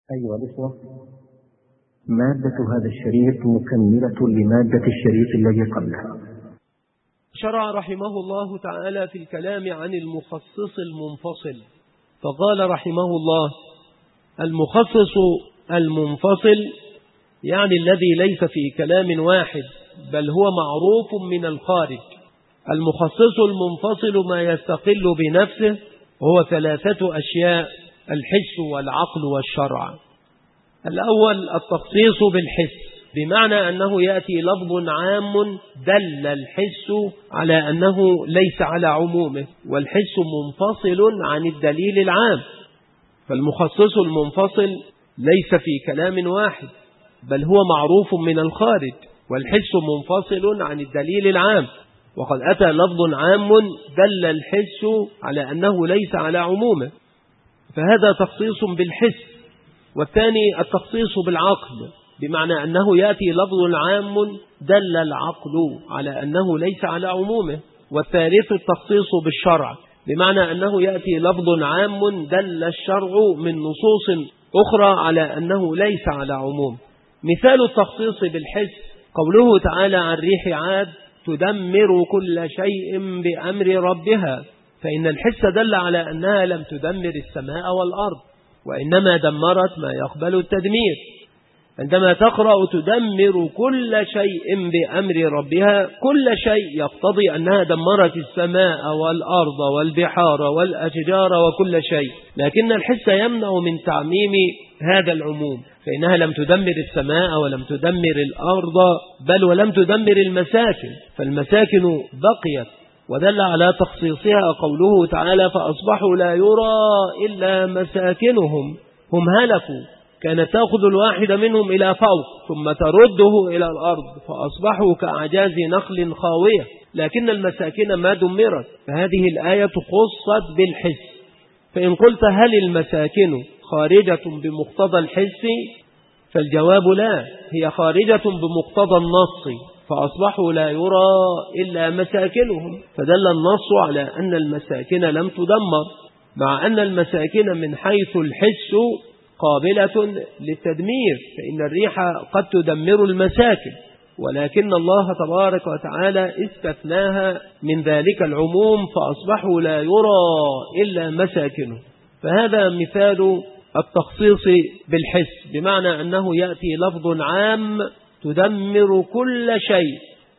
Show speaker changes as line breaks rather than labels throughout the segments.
أيها الإخوة، مادة هذا الشريط مكملة لمادة الشريط الذي قبله.
شرع رحمه الله تعالى في الكلام عن المخصص المنفصل، فقال رحمه الله: المخصص المنفصل يعني الذي ليس في كلام واحد بل هو معروف من الخارج. المخصص المنفصل ما يستقل بنفسه، وهو ثلاثة أشياء: الحس والعقل والشرع. الأول التخصيص بالحس، بمعنى أنه يأتي لفظ عام دل الحس على أنه ليس على عمومه، والحس منفصل عن الدليل العام. فالمخصص المنفصل ليس في كلام واحد بل هو معروف من الخارج، والحس منفصل عن الدليل العام. وقد أتى لفظ عام دل الحس على أنه ليس على عمومه، فهذا تخصيص بالحس. والثاني التخصيص بالعقل، بمعنى أنه يأتي لفظ عام دل العقل على أنه ليس على عمومه. والثالث التخصيص بالشرع، بمعنى أنه يأتي لفظ عام دل الشرع من نصوص أخرى على أنه ليس على عموم. مثال التخصيص بالحس قوله تعالى عن ريح عاد: تدمر كل شيء بأمر ربها. فإن الحس دل على أنها لم تدمر السماء والأرض، وإنما دمرت ما يقبل التدمير. عندما تقرأ تدمر كل شيء بأمر ربها، كل شيء يقتضي أنها دمرت السماء والأرض والبحار والأشجار وكل شيء، لكن الحس يمنع من تعميم هذا العموم، فإنها لم تدمر السماء ولم تدمر الأرض بل ولم تدمر المساكن، فالمساكن بقيت. ودل على تخصيصها قوله تعالى: فأصبحوا لا يرى إلا مساكنهم هم هلكوا، كانت تأخذ الواحد منهم إلى فوق ثم ترده إلى الأرض فأصبحوا كأعجاز نخل خاوية، لكن المساكن ما دمرت. فهذه الآية خصت بالحس. فإن قلت هل المساكن خارجة بمقتضى الحس؟ فالجواب لا، هي خارجة بمقتضى النص، فأصبحوا لا يرى إلا مساكنهم، فدل النص على أن المساكن لم تدمر، مع أن المساكن من حيث الحس قابلة للتدمير، فإن الريح قد تدمر المساكن، ولكن الله تبارك وتعالى استثناها من ذلك العموم، فأصبحوا لا يرى إلا مساكنهم. فهذا مثال التخصيص بالحس، بمعنى أنه يأتي لفظ عام تدمر كل شيء،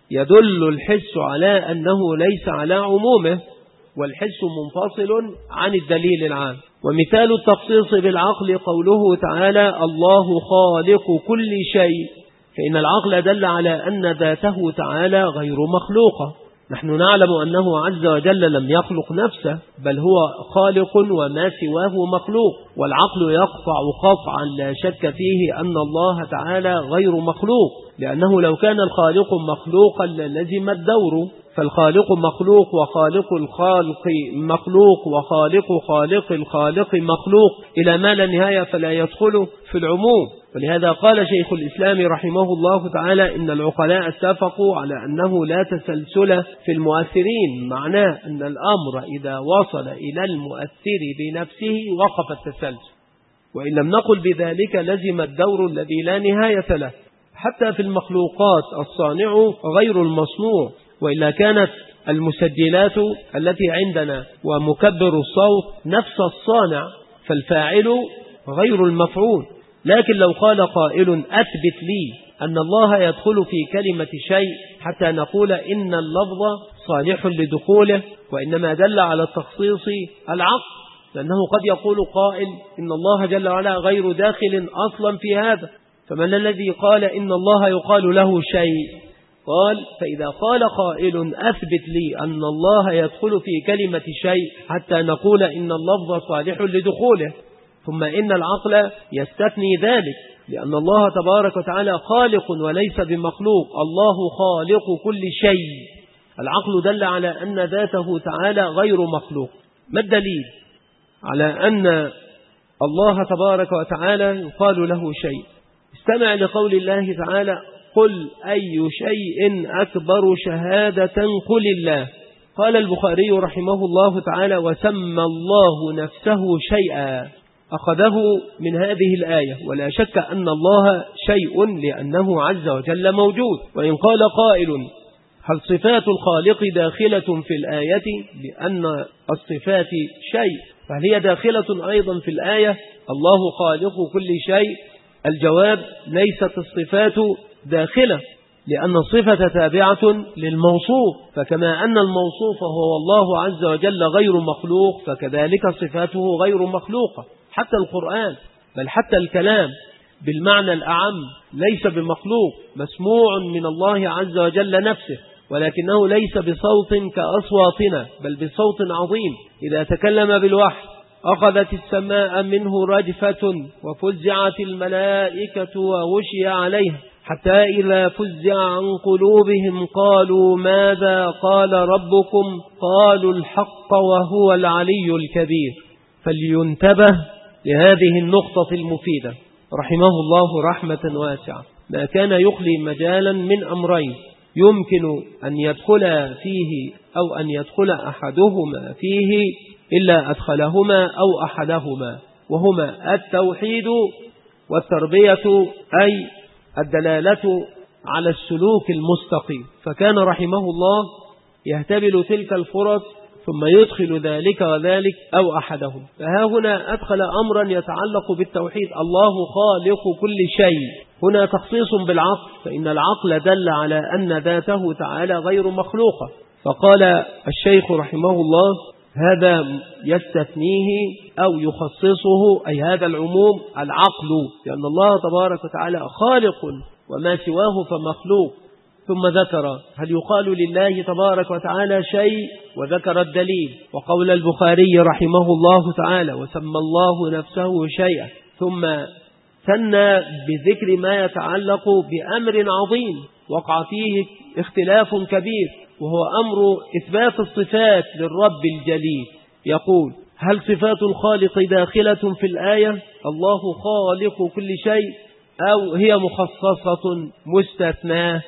يدل الحس على أنه ليس على عمومه، والحس منفصل عن الدليل العام. ومثال التخصيص بالعقل قوله تعالى: الله خالق كل شيء، فإن العقل دل على أن ذاته تعالى غير مخلوقة. نحن نعلم أنه عز وجل لم يخلق نفسه، بل هو خالق وما سواه مخلوق، والعقل يقطع قطعا لا شك فيه أن الله تعالى غير مخلوق، لأنه لو كان الخالق مخلوقا للزم الدور، فالخالق مخلوق وخالق الخالق مخلوق وخالق خالق الخالق مخلوق إلى ما لا نهاية، فلا يدخل في العموم. ولهذا قال شيخ الإسلام رحمه الله تعالى: إن العقلاء اتفقوا على أنه لا تسلسل في المؤثرين، معناه أن الأمر إذا وصل إلى المؤثر بنفسه وقف التسلسل، وإن لم نقل بذلك لزم الدور الذي لا نهاية له. حتى في المخلوقات الصانع غير المصنوع، وإلا كانت المسجلات التي عندنا ومكبر الصوت نفس الصانع، فالفاعل غير المفعول. لكن لو قال قائل: أثبت لي أن الله يدخل في كلمة شيء، حتى نقول إن اللفظ صالح لدخوله، وإنما دل على التخصيص العقل، لأنه قد يقول قائل إن الله جل وعلا غير داخل أصلا في هذا، فمن الذي قال إن الله يقال له شيء؟ قال: فإذا قال قائل أثبت لي أن الله يدخل في كلمة شيء، حتى نقول إن اللفظ صالح لدخوله، ثم إن العقل يستثني ذلك، لأن الله تبارك وتعالى خالق وليس بمخلوق، الله خالق كل شيء. العقل دل على أن ذاته تعالى غير مخلوق. ما الدليل على أن الله تبارك وتعالى يقال له شيء؟ استمع لقول الله تعالى: قل أي شيء أكبر شهادة قل الله. قال البخاري رحمه الله تعالى: وسمى الله نفسه شيئا، أخذه من هذه الآية، ولا شك أن الله شيء لأنه عز وجل موجود. وإن قال قائل هل صفات الخالق داخلة في الآية لأن الصفات شيء، فهل هي داخلة أيضا في الآية الله خالق كل شيء؟ الجواب ليست الصفات داخلة، لأن الصفة تابعة للموصوف، فكما أن الموصوف هو الله عز وجل غير مخلوق فكذلك صفاته غير مخلوقة. حتى القرآن بل حتى الكلام بالمعنى الأعم ليس بمخلوق، مسموع من الله عز وجل نفسه، ولكنه ليس بصوت كأصواتنا بل بصوت عظيم. إذا تكلم بالوحي أخذت السماء منه رجفة وفزعت الملائكة وغشي عليها حتى إذا فزع عن قلوبهم قالوا ماذا قال ربكم قالوا الحق وهو العلي الكبير. فلينتبه لهذه النقطة المفيدة رحمه الله رحمة واسعة. ما كان يخلي مجالا من أمرين يمكن أن يدخل فيه أو أن يدخل أحدهما فيه إلا أدخلهما أو أحدهما، وهما التوحيد والتربية، أي الدلالة على السلوك المستقيم. فكان رحمه الله يهتبل تلك الفرص ثم يدخل ذلك وذلك أو أحدهم. فها هنا أدخل أمرا يتعلق بالتوحيد، الله خالق كل شيء، هنا تخصيص بالعقل، فإن العقل دل على أن ذاته تعالى غير مخلوقة. فقال الشيخ رحمه الله هذا يستثنيه أو يخصصه، أي هذا العموم العقل، لأن الله تبارك وتعالى خالق وما سواه فمخلوق. ثم ذكر هل يقال لله تبارك وتعالى شيء، وذكر الدليل وقول البخاري رحمه الله تعالى وسمى الله نفسه شيئا، ثم ثنى بذكر ما يتعلق بأمر عظيم وقع فيه اختلاف كبير، وهو أمر إثبات الصفات للرب الجليل. يقول هل صفات الخالق داخلة في الآية الله خالق كل شيء، أو هي مخصصة مستثناة،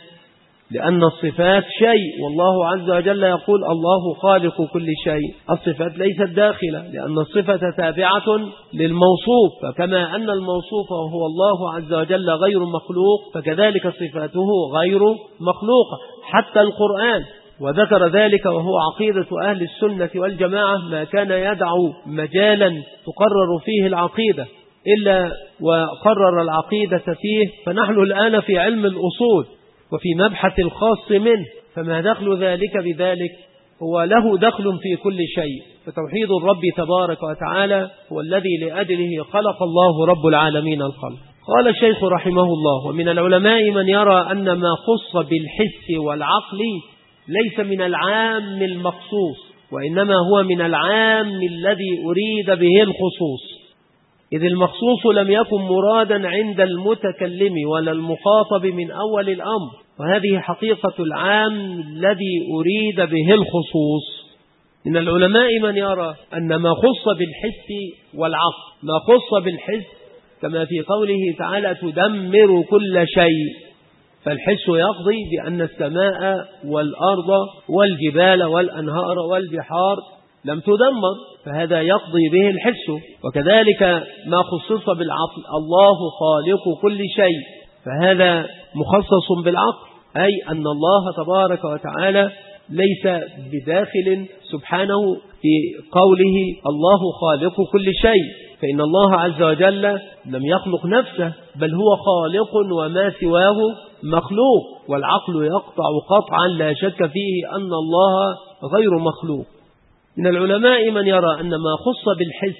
لأن الصفات شيء والله عز وجل يقول الله خالق كل شيء. الصفات ليست داخلة لأن الصفة تابعة للموصوف، فكما أن الموصوف هو الله عز وجل غير مخلوق فكذلك صفاته غير مخلوقة. حتى القرآن وذكر ذلك، وهو عقيدة أهل السنة والجماعة، ما كان يدعو مجالا تقرر فيه العقيدة إلا وقرر العقيدة فيه. فنحن الآن في علم الأصول وفي مبحث الخاص منه، فما دخل ذلك بذلك؟ هو له دخل في كل شيء. فتوحيد الرب تبارك وتعالى هو الذي لأجله خلق الله رب العالمين الخلق. قال الشيخ رحمه الله ومن العلماء من يرى أن ما خص بالحس والعقل ليس من العام المخصوص، وإنما هو من العام الذي أريد به الخصوص، إذ المخصوص لم يكن مرادا عند المتكلم ولا المخاطب من أول الأمر، وهذه حقيقة العام الذي أريد به الخصوص. من العلماء من يرى أن ما خص بالحس والعقل، ما خص بالحس كما في قوله تعالى تدمر كل شيء، فالحس يقضي بأن السماء والأرض والجبال والأنهار والبحار لم تدمر، فهذا يقضي به الحس. وكذلك ما خصص بالعقل الله خالق كل شيء، فهذا مخصص بالعقل، أي أن الله تبارك وتعالى ليس بداخل سبحانه في قوله الله خالق كل شيء، فإن الله عز وجل لم يخلق نفسه بل هو خالق وما سواه مخلوق، والعقل يقطع قطعا لا شك فيه أن الله غير مخلوق. من العلماء من يرى أن ما خص بالحس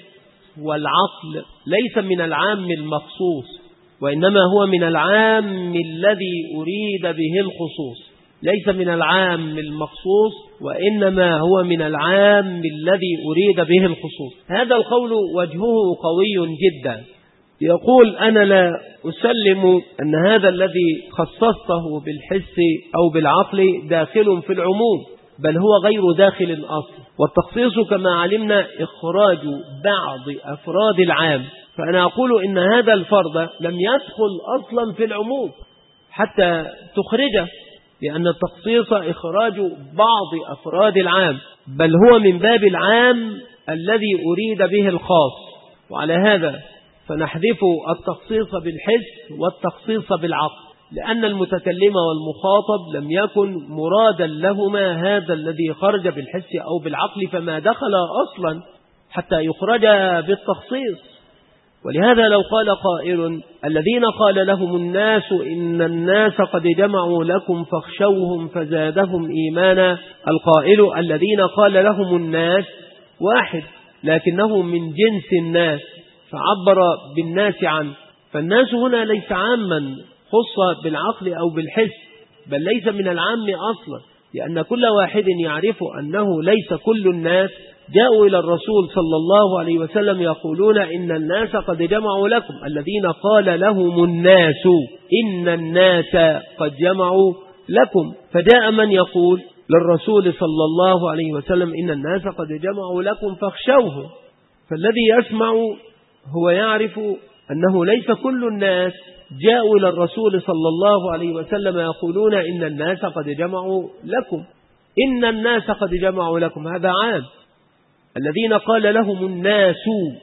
والعقل ليس من العام المخصوص، وإنما هو من العام الذي أريد به الخصوص، ليس من العام المخصوص وإنما هو من العام الذي أريد به الخصوص. هذا القول وجهه قوي جدا. يقول أنا لا أسلم أن هذا الذي خصصته بالحس أو بالعقل داخل في العموم، بل هو غير داخل أصلا، والتخصيص كما علمنا إخراج بعض أفراد العام، فأنا أقول إن هذا الفرد لم يدخل أصلا في العموم حتى تخرجه، لأن التخصيص إخراج بعض أفراد العام، بل هو من باب العام الذي أريد به الخاص. وعلى هذا فنحذف التخصيص بالحس والتخصيص بالعقل، لأن المتكلم والمخاطب لم يكن مرادا لهما هذا الذي خرج بالحس أو بالعقل، فما دخل أصلا حتى يخرج بالتخصيص. ولهذا لو قال قائل الذين قال لهم الناس إن الناس قد جمعوا لكم فاخشوهم فزادهم إيمانا، القائل الذين قال لهم الناس واحد لكنه من جنس الناس فعبر بالناس عنه، فالناس هنا ليس عاما خص بالعقل أو بالحس، بل ليس من العام أصلا، لأن كل واحد يعرف أنه ليس كل الناس جاءوا إلى الرسول صلى الله عليه وسلم يقولون إن الناس قد جمعوا لكم. الذين قال لهم الناس إن الناس قد جمعوا لكم، فجاء من يقول للرسول صلى الله عليه وسلم إن الناس قد جمعوا لكم فاخشوه، فالذي يسمع هو يعرف أنه ليس كل الناس جاءوا إلى الرسول صلى الله عليه وسلم يقولون إن الناس قد جمعوا لكم. إن الناس قد جمعوا لكم هذا عام. الذين قال لهم الناس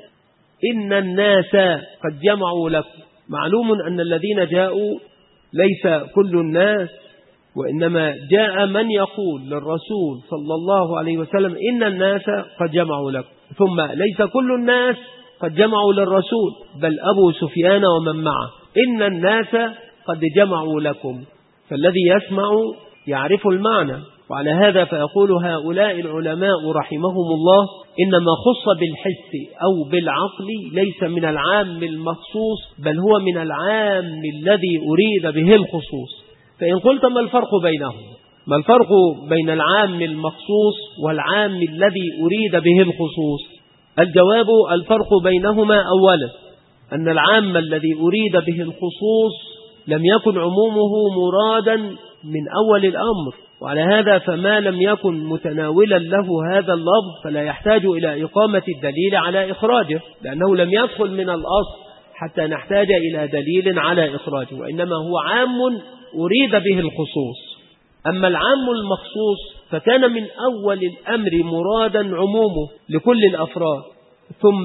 إن الناس قد جمعوا لكم، معلوم أن الذين جاءوا ليس كل الناس، وإنما جاء من يقول للرسول صلى الله عليه وسلم إن الناس قد جمعوا لكم، ثم ليس كل الناس قد جمعوا للرسول، بل أبو سفيان ومن معه إن الناس قد جمعوا لكم، فالذي يسمع يعرف المعنى. وعلى هذا فيقول هؤلاء العلماء رحمهم الله إنما خص بالحس أو بالعقل ليس من العام المخصوص، بل هو من العام الذي أريد به الخصوص. فإن قلت ما الفرق بينهم؟ ما الفرق بين العام المخصوص والعام الذي أريد به الخصوص؟ الجواب الفرق بينهما أولا أن العام الذي أريد به الخصوص لم يكن عمومه مرادا من أول الأمر، وعلى هذا فما لم يكن متناولا له هذا اللفظ فلا يحتاج إلى إقامة الدليل على إخراجه، لأنه لم يدخل من الأصل حتى نحتاج إلى دليل على إخراجه، وإنما هو عام أريد به الخصوص. أما العام المخصوص فكان من أول الأمر مرادا عمومه لكل الأفراد، ثم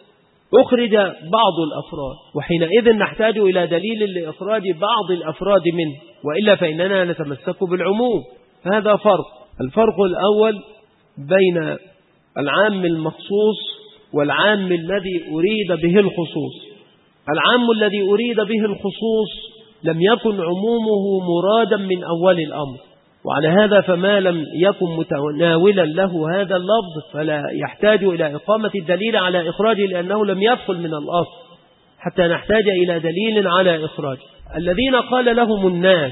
أخرج بعض الأفراد، وحينئذ نحتاج إلى دليل لإخراج بعض الأفراد منه، وإلا فإننا نتمسك بالعموم. هذا فرق. الفرق الأول بين العام المخصوص والعام الذي أريد به الخصوص. العام الذي أريد به الخصوص لم يكن عمومه مرادا من أول الأمر، وعلى هذا فما لم يكن متناولا له هذا اللفظ فلا يحتاج إلى إقامة الدليل على إخراجه، لأنه لم يدخل من الأصل حتى نحتاج إلى دليل على إخراجه. الذين قال لهم الناس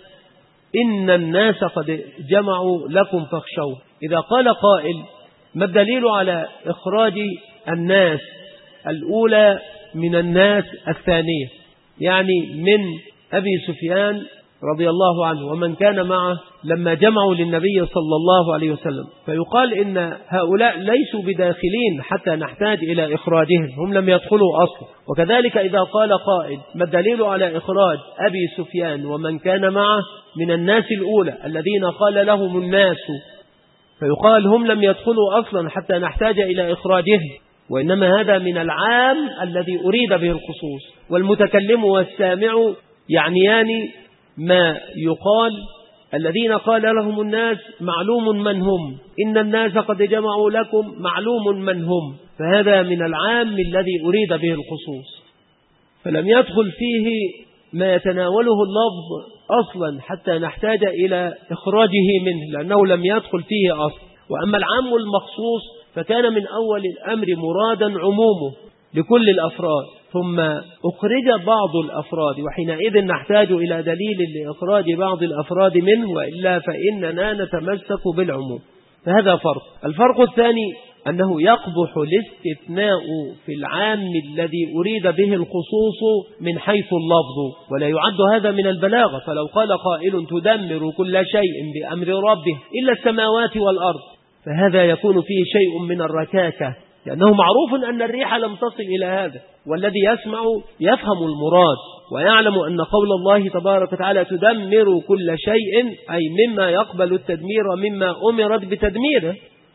إن الناس قد جمعوا لكم فاخشوه، إذا قال قائل ما الدليل على إخراج الناس الأولى من الناس الثانية، يعني من أبي سفيان رضي الله عنه ومن كان معه لما جمعوا للنبي صلى الله عليه وسلم، فيقال إن هؤلاء ليسوا بداخلين حتى نحتاج إلى إخراجهم، هم لم يدخلوا أصلا. وكذلك إذا قال قائل ما الدليل على إخراج أبي سفيان ومن كان معه من الناس الأولى الذين قال لهم الناس، فيقال هم لم يدخلوا أصلا حتى نحتاج إلى إخراجهم، وإنما هذا من العام الذي أريد به الخصوص. والمتكلم والسامع يعنيان ما يقال الذين قال لهم الناس معلوم من هم، إن الناس قد جمعوا لكم معلوم من هم، فهذا من العام الذي أريد به الخصوص، فلم يدخل فيه ما يتناوله اللفظ أصلا حتى نحتاج إلى إخراجه منه، لأنه لم يدخل فيه أصلا. وأما العام المخصوص فكان من أول الأمر مرادا عمومه لكل الأفراد، ثم أخرج بعض الأفراد، وحينئذ نحتاج إلى دليل لإخراج بعض الأفراد منه، وإلا فإننا نتمسك بالعموم. فهذا فرق. الفرق الثاني أنه يقبح الاستثناء في العام الذي أريد به الخصوص من حيث اللفظ، ولا يعد هذا من البلاغة. فلو قال قائل تدمر كل شيء بأمر ربه إلا السماوات والأرض، فهذا يكون فيه شيء من الركاكة، لأنه معروف أن الريح لم تصل إلى هذا، والذي يسمع يفهم المراد ويعلم أن قول الله تبارك وتعالى تدمر كل شيء أي مما يقبل التدمير مما أمرت بتدميره.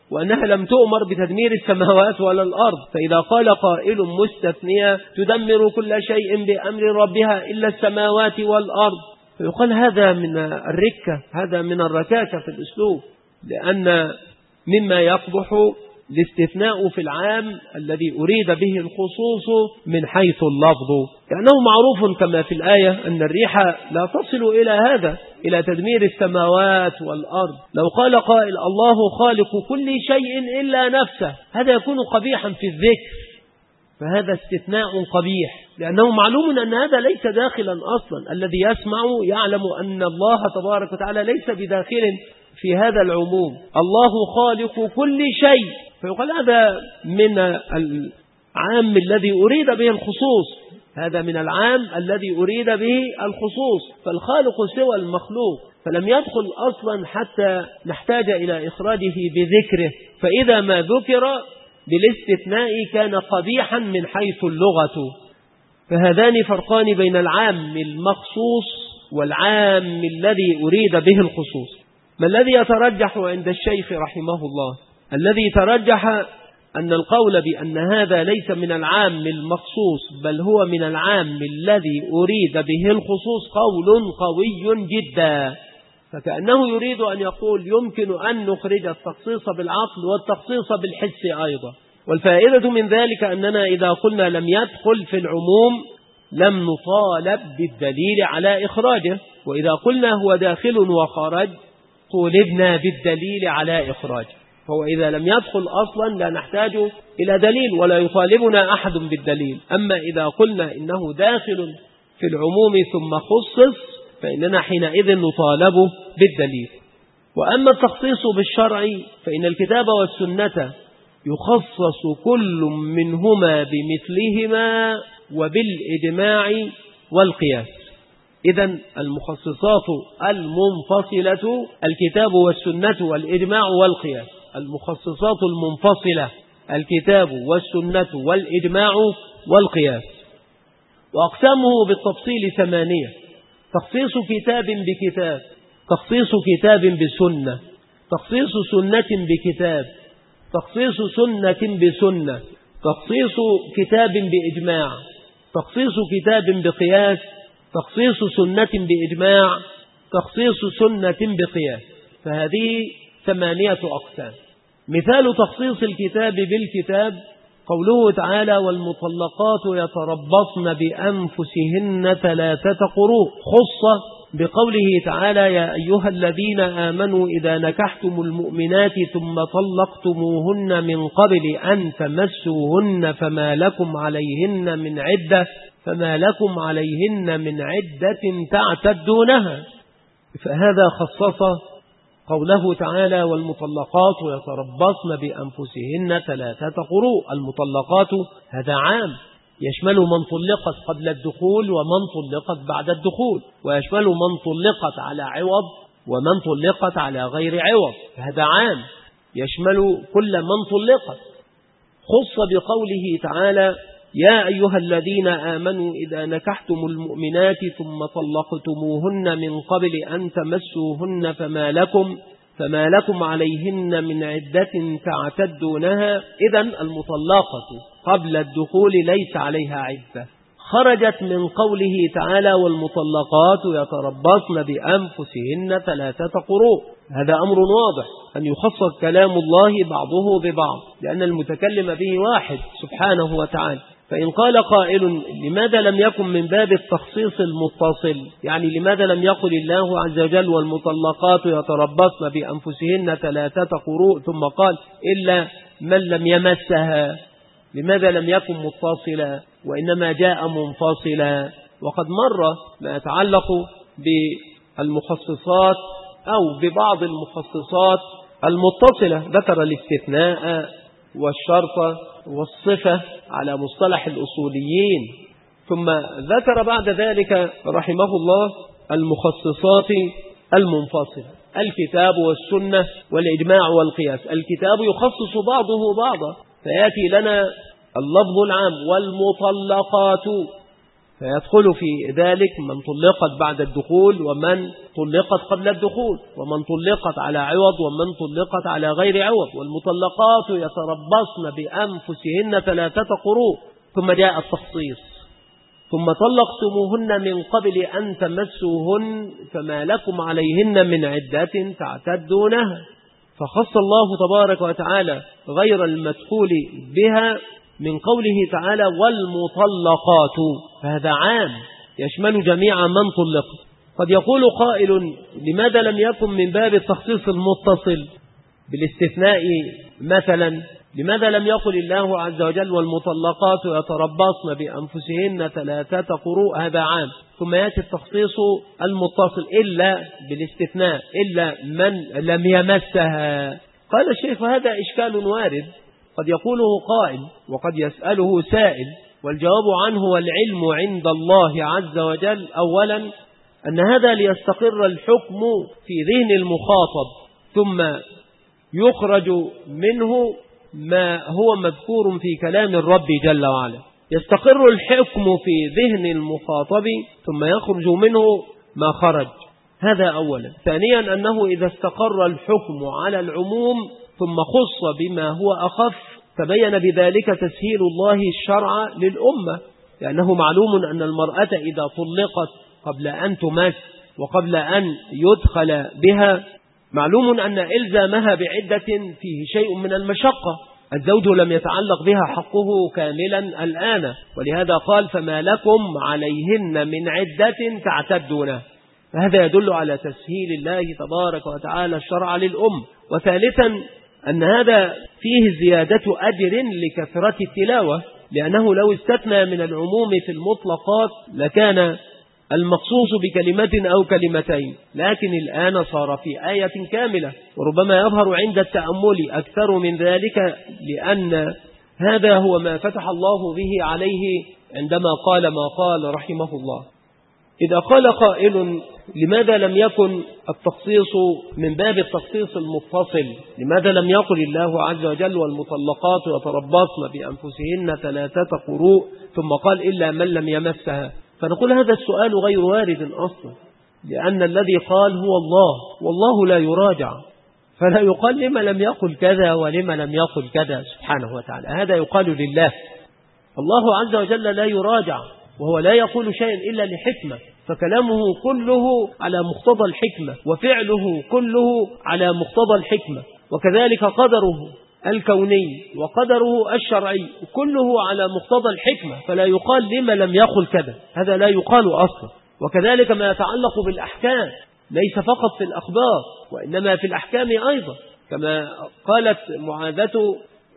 وأنها لم تؤمر بتدمير السماوات ولا الأرض. فإذا قال قائل مستثنية تدمر كل شيء بأمر ربها إلا السماوات والأرض، فيقال هذا من الركة، هذا من الركاكة في الأسلوب، لأن مما يقبح الاستثناء في العام الذي أريد به الخصوص من حيث اللفظ، لأنه معروف كما في الآية أن الريح لا تصل إلى هذا، إلى تدمير السماوات والأرض. لو قال قائل الله خالق كل شيء إلا نفسه، هذا يكون قبيحا في الذكر، فهذا استثناء قبيح، لأنه معلوم أن هذا ليس داخلا أصلا. الذي يسمع يعلم أن الله تبارك وتعالى ليس بداخل في هذا العموم. الله خالق كل شيء، فيقال هذا من العام الذي أريد به الخصوص، هذا من العام الذي أريد به الخصوص، فالخالق سوى المخلوق، فلم يدخل أصلا حتى نحتاج إلى إخراجه بذكره. فإذا ما ذكر بالاستثناء كان قبيحا من حيث اللغة. فهذان فرقان بين العام المخصوص والعام الذي أريد به الخصوص. ما الذي يترجح عند الشيخ رحمه الله؟ الذي ترجح أن القول بأن هذا ليس من العام المخصوص بل هو من العام الذي أريد به الخصوص قول قوي جدا، فكأنه يريد أن يقول يمكن أن نخرج التخصيص بالعقل والتخصيص بالحس أيضا. والفائدة من ذلك أننا إذا قلنا لم يدخل في العموم لم نطالب بالدليل على إخراجه، وإذا قلنا هو داخل وخرج طولبنا بالدليل على إخراجه. فهو إذا لم يدخل أصلا لا نحتاج إلى دليل ولا يطالبنا أحد بالدليل. أما إذا قلنا إنه داخل في العموم ثم خصص فإننا حينئذ نطالب بالدليل. وأما التخصيص بالشرع فإن الكتاب والسنة يخصص كل منهما بمثلهما وبالإجماع والقياس. إذن المخصصات المنفصلة الكتاب والسنة والإجماع والقياس. المخصصات المنفصلة الكتاب والسنة والإجماع والقياس. وأقسامه بالتفصيل 8: تخصيص كتاب بكتاب، تخصيص كتاب بسنة، تخصيص سنة بكتاب، تخصيص سنة بسنة، تخصيص كتاب بإجماع، تخصيص كتاب بقياس، تخصيص سنة بإجماع، تخصيص سنة بقياس. فهذه 8 أقسام. مثال تخصيص الكتاب بالكتاب قوله تعالى: والمطلقات يتربصن بأنفسهن 3 قروء، خص بقوله تعالى: يا أيها الذين آمنوا إذا نكحتم المؤمنات ثم طلقتموهن من قبل أن تمسوهن فما لكم عليهن من عدة تعتدونها. فهذا خصص قوله تعالى: والمطلقات يتربصن بأنفسهن 3 قروء. المطلقات هذا عام يشمل من طلقت قبل الدخول ومن طلقت بعد الدخول، ويشمل من طلقت على عوض ومن طلقت على غير عوض، هذا عام يشمل كل من طلقت. خص بقوله تعالى: يا أيها الذين آمنوا إذا نكحتم المؤمنات ثم طلقتموهن من قبل أن تمسوهن فما لكم عليهن من عدة تعتدونها. إذن المطلقة قبل الدخول ليس عليها عدة، خرجت من قوله تعالى: والمطلقات يتربصن بأنفسهن 3 قروء. هذا أمر واضح أن يخصص كلام الله بعضه ببعض، لأن المتكلم به واحد سبحانه وتعالى. فإن قال قائل: لماذا لم يكن من باب التخصيص المتصل؟ يعني لماذا لم يقل الله عز وجل: والمطلقات يتربصن بأنفسهن 3 قروء ثم قال: إلا من لم يمسها؟ لماذا لم يكن متصلا وإنما جاء منفصلا؟ وقد مر ما يتعلق بالمخصصات أو ببعض المخصصات المتصلة، ذكر الاستثناء والشرط والصفة على مصطلح الأصوليين، ثم ذكر بعد ذلك رحمه الله المخصصات المنفصلة: الكتاب والسنة والإجماع والقياس. الكتاب يخصص بعضه بعضا، فيأتي لنا اللفظ العام: والمطلقات فيدخل في ذلك من طلقت بعد الدخول ومن طلقت قبل الدخول ومن طلقت على عوض ومن طلقت على غير عوض. والمطلقات يتربصن بأنفسهن 3 قروء. ثم جاء التخصيص: ثم طلقتموهن من قبل أن تمسوهن فما لكم عليهن من عدة تعتدونها. فخص الله تبارك وتعالى غير المدخول بها من قوله تعالى: والمطلقات، فهذا عام يشمل جميع من طلق. قد يقول قائل: لماذا لم يكن من باب التخصيص المتصل بالاستثناء مثلا؟ لماذا لم يقل الله عز وجل: والمطلقات يتربصن بأنفسهن 3 قروء؟ هذا عام. ثم يأتي التخصيص المتصل إلا بالاستثناء: إلا من لم يمسها. قال الشيخ: هذا إشكال وارد قد يقوله قائل وقد يسأله سائل، والجواب عنه والعلم عند الله عز وجل: أولا أن هذا ليستقر الحكم في ذهن المخاطب ثم يخرج منه ما هو مذكور في كلام الرب جل وعلا. يستقر الحكم في ذهن المخاطب ثم يخرج منه ما خرج، هذا أولا. ثانيا أنه إذا استقر الحكم على العموم ثم خص بما هو أخف تبين بذلك تسهيل الله الشرع للأمة، لأنه معلوم أن المرأة إذا طلقت قبل أن تمس وقبل أن يدخل بها معلوم أن إلزامها بعدة فيه شيء من المشقة. الزوج لم يتعلق بها حقه كاملا الآن، ولهذا قال: فما لكم عليهن من عدة تعتدونها. فهذا يدل على تسهيل الله تبارك وتعالى الشرع للأم. وثالثا أن هذا فيه زيادة أجر لكثرة التلاوة، لأنه لو استثنى من العموم في المطلقات لكان المخصوص بكلمة أو كلمتين، لكن الآن صار في آية كاملة، وربما يظهر عند التأمل أكثر من ذلك، لأن هذا هو ما فتح الله به عليه عندما قال ما قال رحمه الله. إذا قال قائل: لماذا لم يكن التخصيص من باب التخصيص المتصل؟ لماذا لم يقل الله عز وجل: والمطلقات يتربصن بأنفسهن 3 قروء ثم قال: إلا من لم يمسها؟ فنقول هذا السؤال غير وارد أصلا، لأن الذي قال هو الله، والله لا يراجع، فلا يقال لما لم يقل كذا ولما لم يقل كذا سبحانه وتعالى. هذا يقال لله. الله عز وجل لا يراجع، وهو لا يقول شيئا إلا لحكمة، فكلامه كله على مقتضى الحكمة وفعله كله على مقتضى الحكمة، وكذلك قدره الكوني وقدره الشرعي كله على مقتضى الحكمة، فلا يقال لما لم يقل كذا، هذا لا يقال أصلا. وكذلك ما يتعلق بالأحكام ليس فقط في الأخبار وإنما في الأحكام أيضا، كما قالت معاذة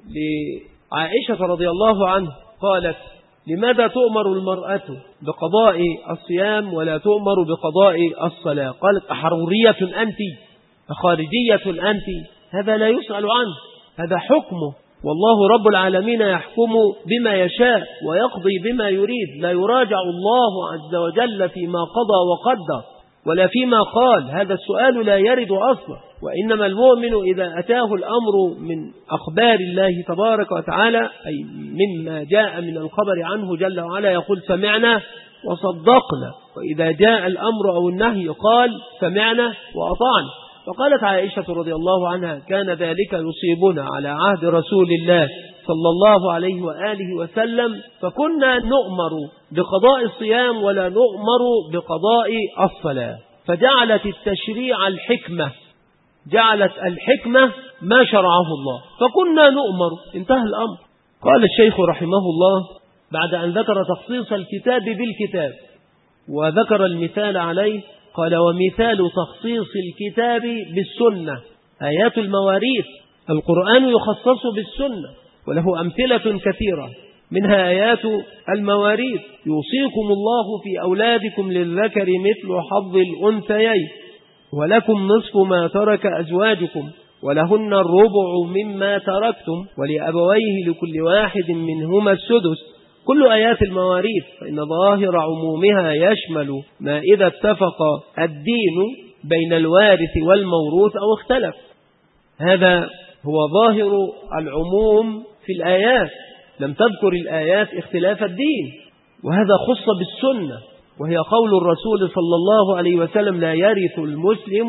لعائشة رضي الله عنها قالت: لماذا تؤمر المرأة بقضاء الصيام ولا تؤمر بقضاء الصلاة؟ قالت: أحرورية أنت أخارجية أنت؟ هذا لا يسأل عنه، هذا حكمه، والله رب العالمين يحكم بما يشاء ويقضي بما يريد، لا يراجع الله عز وجل فيما قضى وقدر ولا فيما قال. هذا السؤال لا يرد أصلا، وإنما المؤمن إذا أتاه الأمر من أخبار الله تبارك وتعالى أي مما جاء من الخبر عنه جل وعلا يقول: سمعنا وصدقنا. وإذا جاء الأمر أو النهي قال: سمعنا وأطعنا. فقالت عائشة رضي الله عنها: كان ذلك يصيبنا على عهد رسول الله صلى الله عليه وآله وسلم، فكنا نؤمر بقضاء الصيام ولا نؤمر بقضاء الصلاة. فجعلت التشريع الحكمة، جعلت الحكمة ما شرعه الله، فكنا نؤمر، انتهى الأمر. قال الشيخ رحمه الله بعد أن ذكر تخصيص الكتاب بالكتاب وذكر المثال عليه، قال: ومثال تخصيص الكتاب بالسنة آيات المواريث. القرآن يخصص بالسنة وله أمثلة كثيرة، منها آيات المواريث: يوصيكم الله في أولادكم للذكر مثل حظ الأنثيين ولكم نصف ما ترك أزواجكم ولهن الربع مما تركتم ولأبويه لكل واحد منهما السدس. كل آيات المواريث، فإن ظاهر عمومها يشمل ما إذا اتفق الدين بين الوارث والموروث أو اختلف. هذا هو ظاهر العموم في الآيات، لم تذكر الآيات اختلاف الدين، وهذا خص بالسنة، وهي قول الرسول صلى الله عليه وسلم: لا يرث المسلم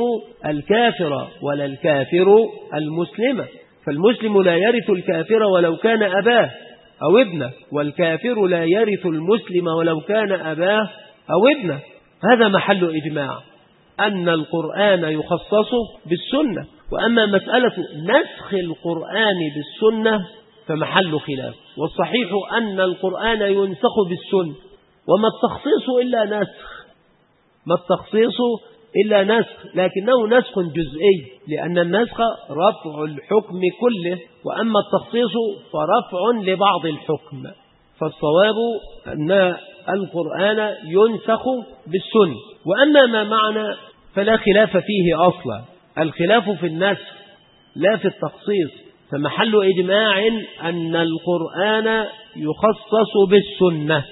الكافر ولا الكافر المسلم. فالمسلم لا يرث الكافر ولو كان أباه أو ابنه، والكافر لا يرث المسلم ولو كان أباه أو ابنه. هذا محل إجماع أن القرآن يخصص بالسنة. وأما مسألة نسخ القرآن بالسنة فمحل خلاف، والصحيح أن القرآن ينسخ بالسنة، وما التخصيص إلا نسخ، ما التخصيص إلا نسخ، لكنه نسخ جزئي، لأن النسخ رفع الحكم كله، وأما التخصيص فرفع لبعض الحكم. فالصواب أن القرآن ينسخ بالسنة. وأما ما معنى فلا خلاف فيه أصلا، الخلاف في النسخ لا في التخصيص، فمحل إجماع أن القرآن يخصص بالسنة.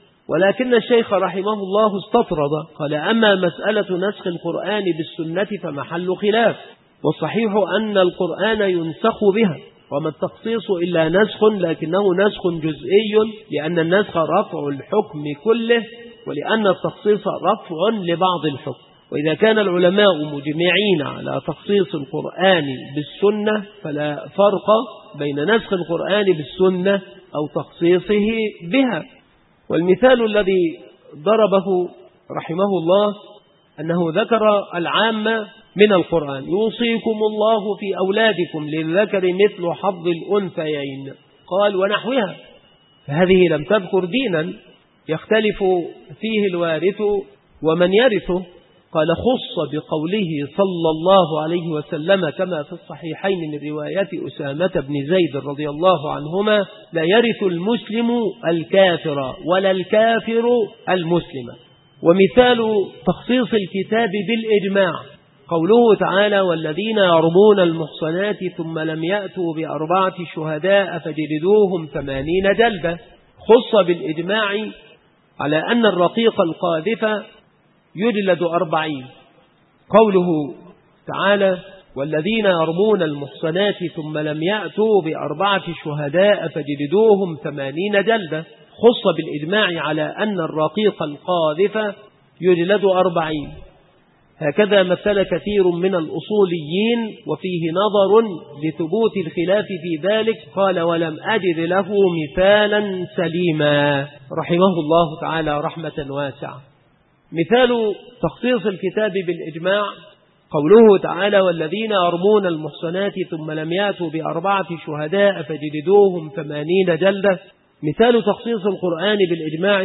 ولكن الشيخ رحمه الله استطرد، قال: أما مسألة نسخ القرآن بالسنة فمحل خلاف، والصحيح أن القرآن ينسخ بها، وما التخصيص إلا نسخ، لكنه نسخ جزئي، لأن النسخ رفع الحكم كله، ولأن التخصيص رفع لبعض الحكم. وإذا كان العلماء مجمعين على تخصيص القرآن بالسنة فلا فرق بين نسخ القرآن بالسنة أو تخصيصه بها. والمثال الذي ضربه رحمه الله أنه ذكر العامة من القرآن: يوصيكم الله في أولادكم للذكر مثل حظ الأنثيين، قال: ونحوها. فهذه لم تذكر دينا يختلف فيه الوارث ومن يرثه، قال: خص بقوله صلى الله عليه وسلم كما في الصحيحين من رواية أسامة بن زيد رضي الله عنهما: لا يرث المسلم الكافر ولا الكافر المسلم. ومثال تخصيص الكتاب بالإجماع قوله تعالى: والذين يرمون المحصنات ثم لم يأتوا بأربعة شهداء فجلدوهم 80 جلدة. خص بالإجماع على أن الرقيق القاذف يجلد 40. قوله تعالى: والذين يرمون المحصنات ثم لم يأتوا بأربعة شهداء فجلدوهم 80 جلدة. خص بالإجماع على أن الرقيق القاذف يجلد 40. هكذا مثل كثير من الأصوليين، وفيه نظر لثبوت الخلاف في ذلك. قال: ولم أجد له مثالا سليما، رحمه الله تعالى رحمة واسعة. مثال تخصيص الكتاب بالإجماع قوله تعالى: والذين يرمون المحصنات ثم لم يأتوا بأربعة شهداء فجلدوهم 80 جلدة. مثال تخصيص القرآن بالإجماع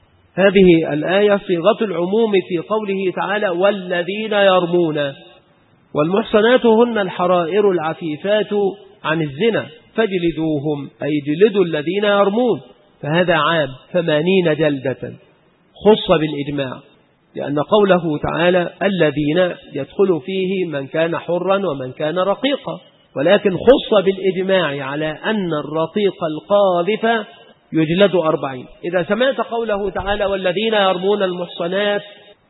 هذه الآية صيغة العموم في قوله تعالى: والذين يرمون، والمحصنات هن الحرائر العفيفات عن الزنا فجلدوهم، أي جلدوا الذين يرمون، فهذا عام 80 جلدة. خص بالإجماع لأن قوله تعالى: الذين يدخل فيه من كان حرا ومن كان رقيقا، ولكن خص بالإجماع على أن الرقيق القاذف يجلد 40. إذا سمعت قوله تعالى: والذين يرمون المحصنات،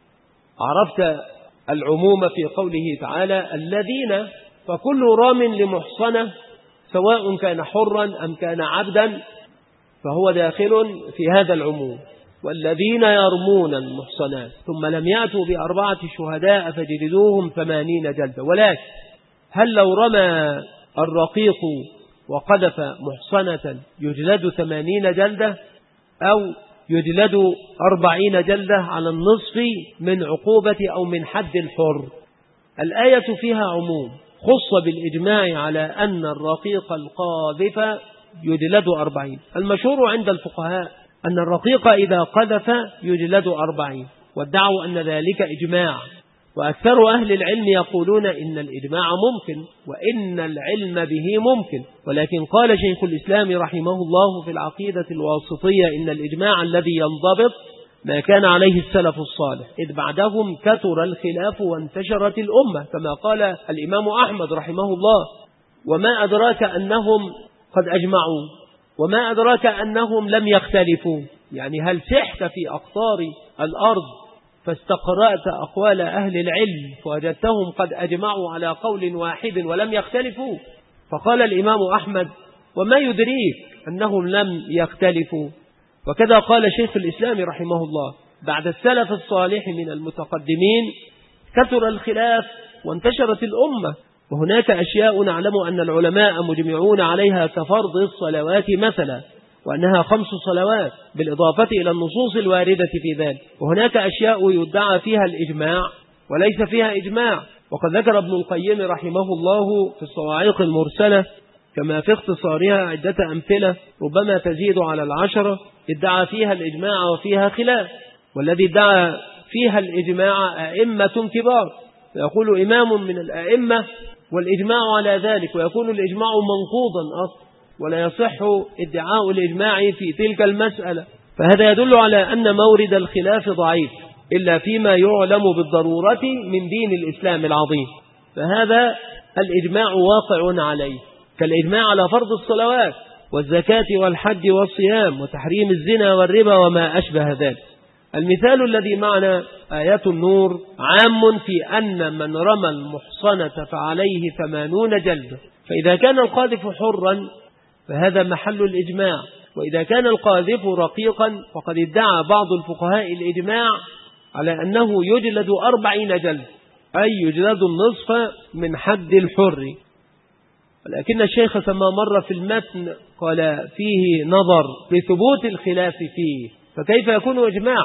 عرفت العموم في قوله تعالى: الذين، فكل رام لمحصنة سواء كان حرا أم كان عبدا فهو داخل في هذا العموم. والذين يرمون المحصنات ثم لم يأتوا بأربعة شهداء فجلدوهم 80 جلدة. ولكن هل لو رمى الرقيق وقذف محصنة يجلد 80 جلدة أو يجلد 40 جلدة على النصف من عقوبة أو من حد الحر؟ الآية فيها عموم، خص بالإجماع على أن الرقيق القاذف يجلد 40. المشهور عند الفقهاء أن الرقيق إذا قذف يجلد 40، وادعوا أن ذلك إجماع. وأكثر أهل العلم يقولون إن الإجماع ممكن وإن العلم به ممكن، ولكن قال شيخ الإسلام رحمه الله في العقيدة الواسطية: إن الإجماع الذي ينضبط ما كان عليه السلف الصالح، إذ بعدهم كثر الخلاف وانتشرت الأمة، كما قال الإمام أحمد رحمه الله: وما أدراك أنهم قد أجمعوا وما أدراك أنهم لم يختلفوا. يعني هل سحت في أقطار الأرض فاستقرأت أقوال أهل العلم فوجدتهم قد أجمعوا على قول واحد ولم يختلفوا؟ فقال الإمام أحمد: وما يدريك أنهم لم يختلفوا؟ وكذا قال شيخ الإسلام رحمه الله: بعد السلف الصالح من المتقدمين كثر الخلاف وانتشرت الأمة، وهناك أشياء نعلم أن العلماء مجمعون عليها كفرض الصلوات مثلا، وأنها 5 صلوات بالإضافة إلى النصوص الواردة في ذلك. وهناك أشياء يدعى فيها الإجماع وليس فيها إجماع، وقد ذكر ابن القيم رحمه الله في الصواعق المرسلة كما في اختصارها عدة أمثلة ربما تزيد على 10 ادعى فيها الإجماع وفيها خلاف. والذي ادعى فيها الإجماع أئمة كبار، فيقول إمام من الأئمة والإجماع على ذلك، ويكون الإجماع منقوضا أصلا ولا يصح ادعاء الإجماع في تلك المسألة. فهذا يدل على أن مورد الخلاف ضعيف إلا فيما يعلم بالضرورة من دين الإسلام العظيم، فهذا الإجماع واقع عليه، كالإجماع على فرض الصلوات والزكاة والحج والصيام وتحريم الزنا والربا وما أشبه ذلك. المثال الذي معنا آيات النور عام في أن من رمى المحصنة فعليه 80 جلدة، فإذا كان القاذف حرا فهذا محل الإجماع، وإذا كان القاذف رقيقا فقد ادعى بعض الفقهاء الإجماع على أنه يجلد 40 جلد، أي يجلد النصف من حد الحر. ولكن الشيخ سما مر في المتن قال فيه نظر لثبوت الخلاف فيه، فكيف يكون إجماع؟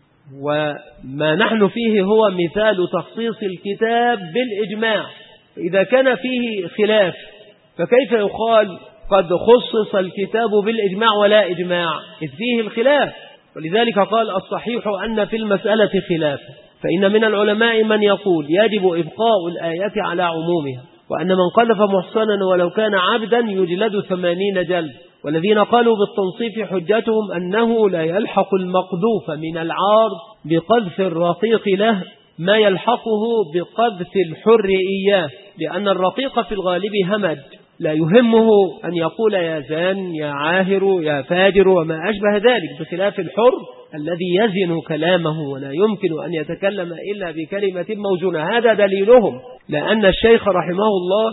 وما نحن فيه هو مثال تخصيص الكتاب بالإجماع. إذا كان فيه خلاف فكيف يقال قد خصص الكتاب بالإجماع ولا إجماع إذ فيه الخلاف؟ ولذلك قال الصحيح أن في المسألة خلاف، فإن من العلماء من يقول يجب إبقاء الآية على عمومها، وأن من قذف محصنا ولو كان عبدا يجلد 80 جلد. والذين قالوا بالتنصيف حجتهم أنه لا يلحق المقذوف من العار بقذف الرقيق له ما يلحقه بقذف الحر إياه، لأن الرقيق في الغالب همج لا يهمه أن يقول يا زان يا عاهر يا فاجر وما أشبه ذلك، بخلاف الحر الذي يزن كلامه ولا يمكن أن يتكلم إلا بكلمة موزونة. هذا دليلهم، لأن الشيخ رحمه الله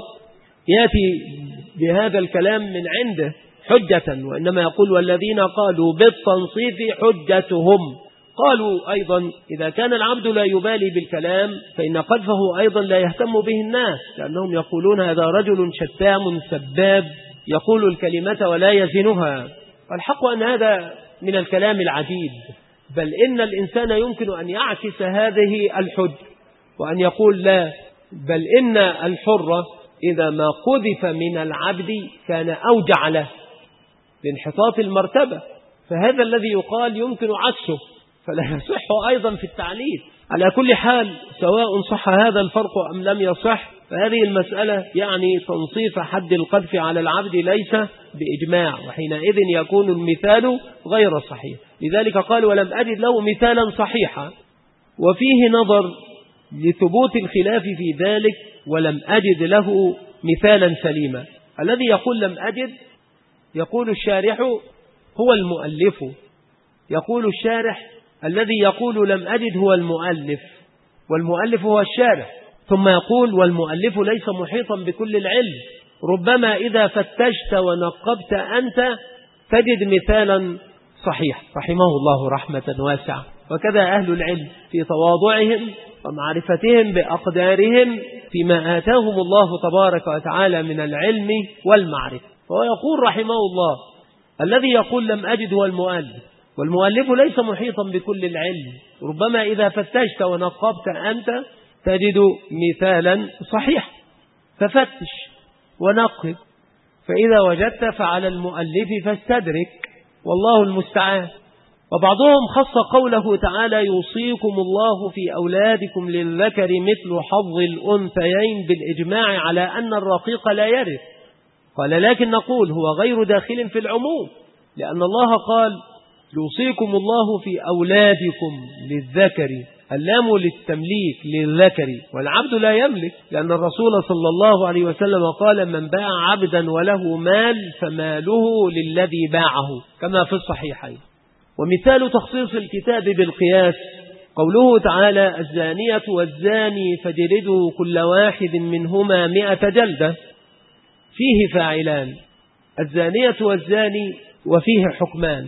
يأتي بهذا الكلام من عنده حجة، وإنما يقول والذين قالوا بالتنصيف حجتهم. قالوا أيضا إذا كان العبد لا يبالي بالكلام فإن قذفه أيضا لا يهتم به الناس، لأنهم يقولون هذا رجل شتام سباب يقول الكلمة ولا يزنها. الحق أن هذا من الكلام العجيب، بل إن الإنسان يمكن أن يعكس هذه الحج وأن يقول لا، بل إن الحر إذا ما قذف من العبد كان أوجع له لانحطاط المرتبة، فهذا الذي يقال يمكن عكسه فلا يصح أيضا في التعليل. على كل حال سواء صح هذا الفرق أم لم يصح، فهذه المسألة يعني تنصيف حد القذف على العبد ليس بإجماع، وحينئذ يكون المثال غير صحيح. لذلك قال ولم أجد له مثالا صحيحا، وفيه نظر لثبوت الخلاف في ذلك، ولم أجد له مثالا سليما. الذي يقول لم أجد يقول الشارح هو المؤلف، يقول الشارح الذي يقول لم أجد هو المؤلف، والمؤلف هو الشارح، ثم يقول والمؤلف ليس محيطا بكل العلم، ربما إذا فتشت ونقبت أنت تجد مثالا صحيح، رحمه الله رحمة واسعة. وكذا أهل العلم في تواضعهم ومعرفتهم بأقدارهم فيما آتاهم الله تبارك وتعالى من العلم والمعرفة. فهو يقول رحمه الله الذي يقول لم أجد هو المؤلف، والمؤلف ليس محيطا بكل العلم، ربما إذا فتشت ونقبت أنت تجد مثالا صحيح، ففتش ونقب، فإذا وجدت فعلى المؤلف فاستدرك، والله المستعان. وبعضهم خص قوله تعالى يوصيكم الله في أولادكم للذكر مثل حظ الأنثيين بالإجماع على أن الرقيق لا يرث. قال لكن نقول هو غير داخل في العموم، لأن الله قال يوصيكم الله في أولادكم للذكر، اللام للتمليك للذكر، والعبد لا يملك، لأن الرسول صلى الله عليه وسلم قال من باع عبدا وله مال فماله للذي باعه، كما في الصحيحين. ومثال تخصيص الكتاب بالقياس قوله تعالى الزانية والزاني فجلدوا كل واحد منهما 100 جلدة، فيه فاعلان الزانية والزاني وفيه حكمان،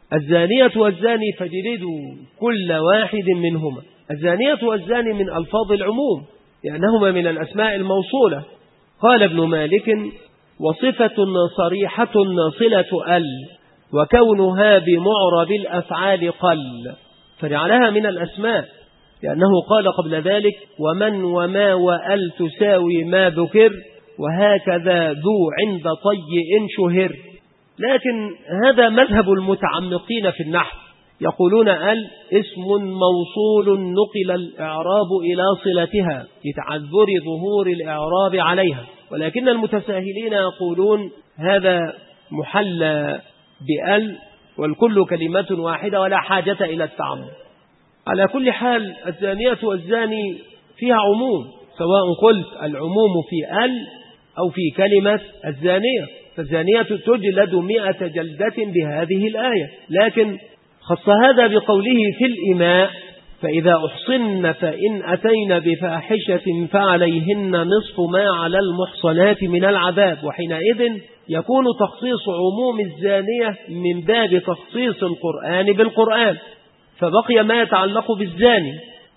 الزانية والزاني فاجلدوا كل واحد منهما. الزانية والزاني من ألفاظ العموم لأنهما من الأسماء الموصولة. قال ابن مالك: وصفة صريحة صلة وكونها بمعرب الأفعال قل، فجعلها من الأسماء لأنه قال قبل ذلك: ومن وما وأل تساوي ما ذكر وهكذا ذو عند طيء شهر. لكن هذا مذهب المتعمقين في النحو، يقولون ال اسم موصول نقل الإعراب إلى صلتها لتعذر ظهور الإعراب عليها، ولكن المتساهلين يقولون هذا محل بأل والكل كلمة واحدة ولا حاجة إلى التعمق. على كل حال الزانية والزاني فيها عموم، سواء قلت العموم في ال أو في كلمة الزانية، فالزانية تجلد 100 جلدة بهذه الآية، لكن خص هذا بقوله في الإماء: فإذا أحصن فإن أتين بفاحشة فعليهن نصف ما على المحصنات من العذاب. وحينئذ يكون تخصيص عموم الزانية من باب تخصيص القرآن بالقرآن، فبقي ما يتعلق بالزاني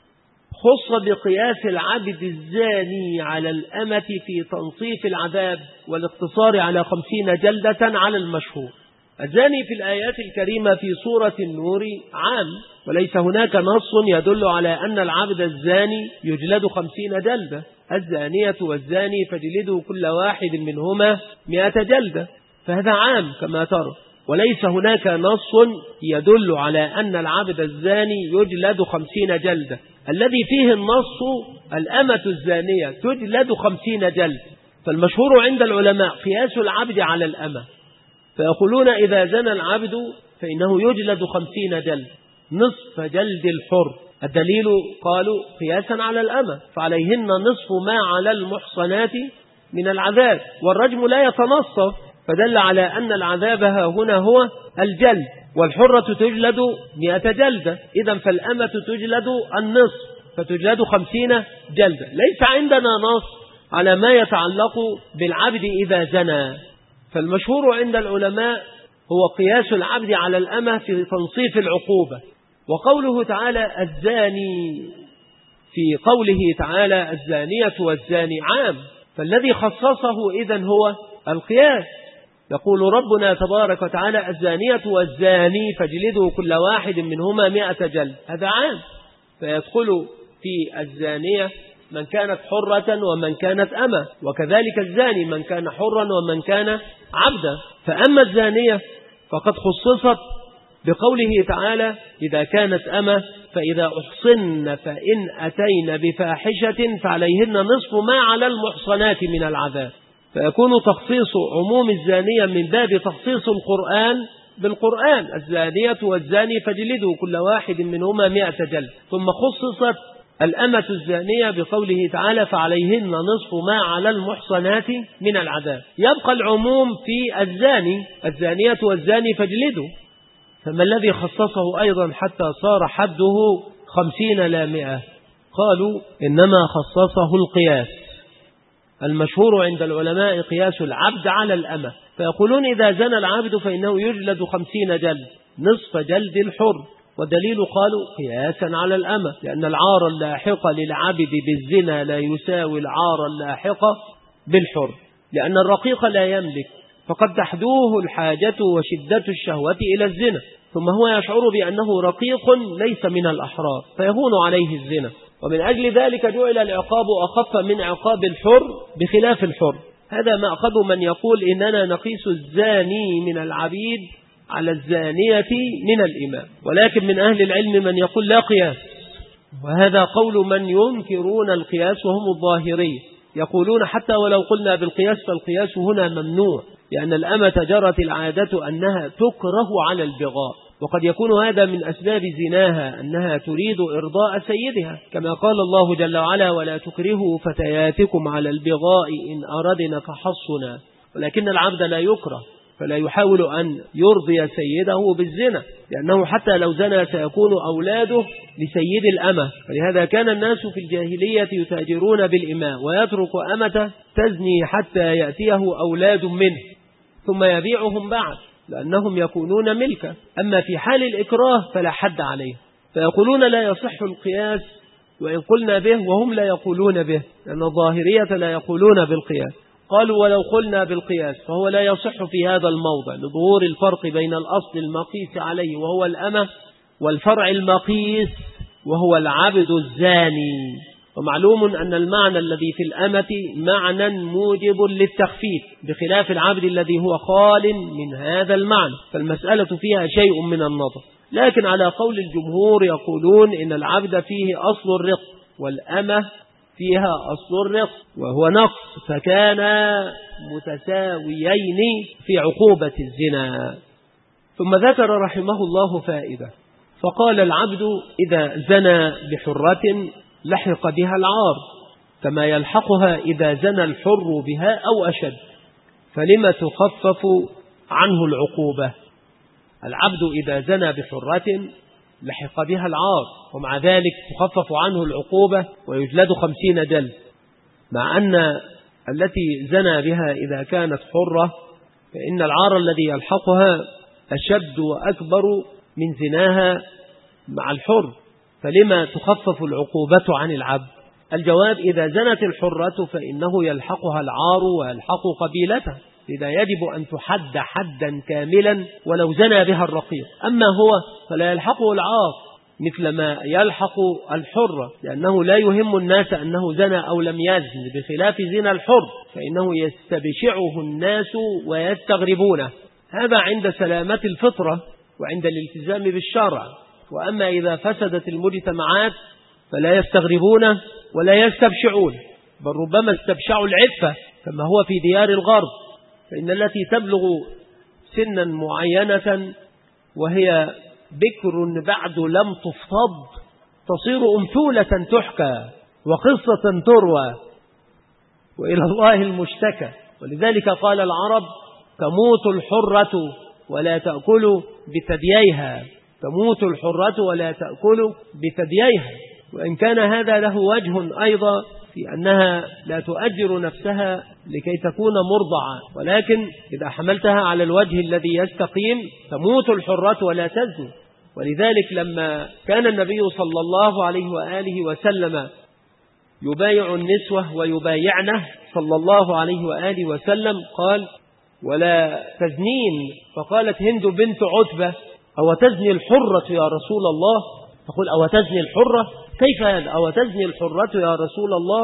خص بقياس العبد الزاني على الأمة في تنصيف العذاب والاقتصار على 50 جلدة على المشهور. الزاني في الآيات الكريمة في سورة النور عام، وليس هناك نص يدل على أن العبد الزاني يجلد 50 جلدة. الزانية والزاني فجلدوا كل واحد منهما 100 جلدة، فهذا عام كما ترى، وليس هناك نص يدل على أن العبد الزاني يجلد 50 جلدة. الذي فيه النص الأمة الزانية تجلد 50 جلدة، فالمشهور عند العلماء قياس العبد على الأمة، فيقولون إذا زنى العبد فإنه يجلد 50 جلد نصف جلد الحر. الدليل قالوا قياسا على الأمة، فعليهن نصف ما على المحصنات من العذاب، والرجم لا يتنصف، فدل على أن العذاب هنا هو الجلد، والحرة تجلد 100 جلدة، إذن فالأمة تجلد النصف فتجلد 50 جلدة. ليس عندنا نص على ما يتعلق بالعبد إذا زنى، فالمشهور عند العلماء هو قياس العبد على الأمة في تنصيف العقوبة. وقوله تعالى الزاني في قوله تعالى الزانية والزاني عام، فالذي خصصه إذن هو القياس. يقول ربنا تبارك وتعالى الزانية والزاني فاجلدوا كل واحد منهما 100 جلد، هذا عام، فيدخل في الزانية من كانت حرة ومن كانت أمة، وكذلك الزاني من كان حرا ومن كان عبدا. فأما الزانية فقد خصصت بقوله تعالى إذا كانت أمة فإذا أحصن فإن أتين بفاحشة فعليهن نصف ما على المحصنات من العذاب، فيكون تخصيص عموم الزانية من باب تخصيص القرآن بالقرآن: الزانية والزاني فاجلدوا كل واحد منهما 100 جلد. ثم خصصت الأمة الزانية بقوله تعالى فعليهن نصف ما على المحصنات من العذاب. يبقى العموم في الزاني الزانية والزاني فاجلدوا، فما الذي خصصه أيضا حتى صار حده 50 لا 100؟ قالوا إنما خصصه القياس. المشهور عند العلماء قياس العبد على الأمة، فيقولون إذا زنى العبد فإنه يجلد 50 جلد نصف جلد الحر، ودليل قالوا قياسا على الأمة، لأن العار اللاحق للعبد بالزنا لا يساوي العار اللاحق بالحر، لأن الرقيق لا يملك فقد تحدوه الحاجة وشدة الشهوة إلى الزنا، ثم هو يشعر بأنه رقيق ليس من الأحرار فيهون عليه الزنا، ومن أجل ذلك جعل العقاب أخف من عقاب الحر بخلاف الحر. هذا مأخذ من يقول إننا نقيس الزاني من العبيد على الزانية من الإمام، ولكن من أهل العلم من يقول لا قياس، وهذا قول من ينكرون القياس وهم الظاهرية، يقولون حتى ولو قلنا بالقياس فالقياس هنا ممنوع، لأن الأمة جرت العادة أنها تكره على البغاء، وقد يكون هذا من أسباب زناها أنها تريد إرضاء سيدها، كما قال الله جل وعلا ولا تكرهوا فتياتكم على البغاء إن أردنا تحصنا، ولكن العبد لا يكره فلا يحاول أن يرضي سيده بالزنا، لأنه حتى لو زنى سيكون أولاده لسيد الأمة، فلهذا كان الناس في الجاهلية يتاجرون بالإماء ويترك أمته تزني حتى يأتيه أولاد منه ثم يبيعهم بعد، لأنهم يكونون ملكا. أما في حال الإكراه فلا حد عليه، فيقولون لا يصح القياس وإن قلنا به، وهم لا يقولون به، لأن الظاهرية لا يقولون بالقياس. قالوا ولو قلنا بالقياس فهو لا يصح في هذا الموضع لظهور الفرق بين الأصل المقيس عليه وهو الأمة والفرع المقيس وهو العبد الزاني. ومعلوم أن المعنى الذي في الأمة معنى موجب للتخفيف بخلاف العبد الذي هو خال من هذا المعنى، فالمسألة فيها شيء من النظر. لكن على قول الجمهور يقولون إن العبد فيه أصل الرق والأمة فيها أصل الرق وهو نقص، فكانا متساويين في عقوبة الزنا. ثم ذكر رحمه الله فائدة، فقال العبد إذا زنى بحرة لحق بها العار كما يلحقها إذا زنى الحر بها أو أشد، فلما تخفف عنه العقوبة؟ العبد إذا زنى بحرة لحق بها العار، ومع ذلك تخفف عنه العقوبة ويجلد 50 جلد، مع أن التي زنى بها إذا كانت حرة فإن العار الذي يلحقها أشد وأكبر من زناها مع الحر، فلما تخفف العقوبة عن العبد؟ الجواب إذا زنت الحرة فإنه يلحقها العار ويلحق قبيلته، إذا يجب أن تحد حدا كاملا ولو زنى بها الرقيق. أما هو فلا يلحقه العار مثل ما يلحق الحرة، لأنه لا يهم الناس أنه زنى أو لم يزن، بخلاف زنا الحر فإنه يستبشعه الناس ويستغربونه، هذا عند سلامة الفطرة وعند الالتزام بالشرع. وأما إذا فسدت المجتمعات فلا يستغربون ولا يستبشعون، بل ربما استبشعوا العفة كما هو في ديار الغرب، فإن التي تبلغ سنا معينة وهي بكر بعد لم تفض تصير أمثولة تحكى وقصة تروى وإلى الله المشتكى. ولذلك قال العرب تموت الحرة ولا تأكل بثدييها، تموت الحرة ولا تأكل بثدييها. وإن كان هذا له وجه أيضا في أنها لا تؤجر نفسها لكي تكون مرضعة، ولكن إذا حملتها على الوجه الذي يستقيم تموت الحرة ولا تزني. ولذلك لما كان النبي صلى الله عليه وآله وسلم يبايع النسوة ويبايعنه صلى الله عليه وآله وسلم قال ولا تزنين، فقالت هند بنت عتبة أو تزني الحرة يا رسول الله؟ تقول أو تزني الحرة؟ كيف هذا أو تزني الحرة يا رسول الله؟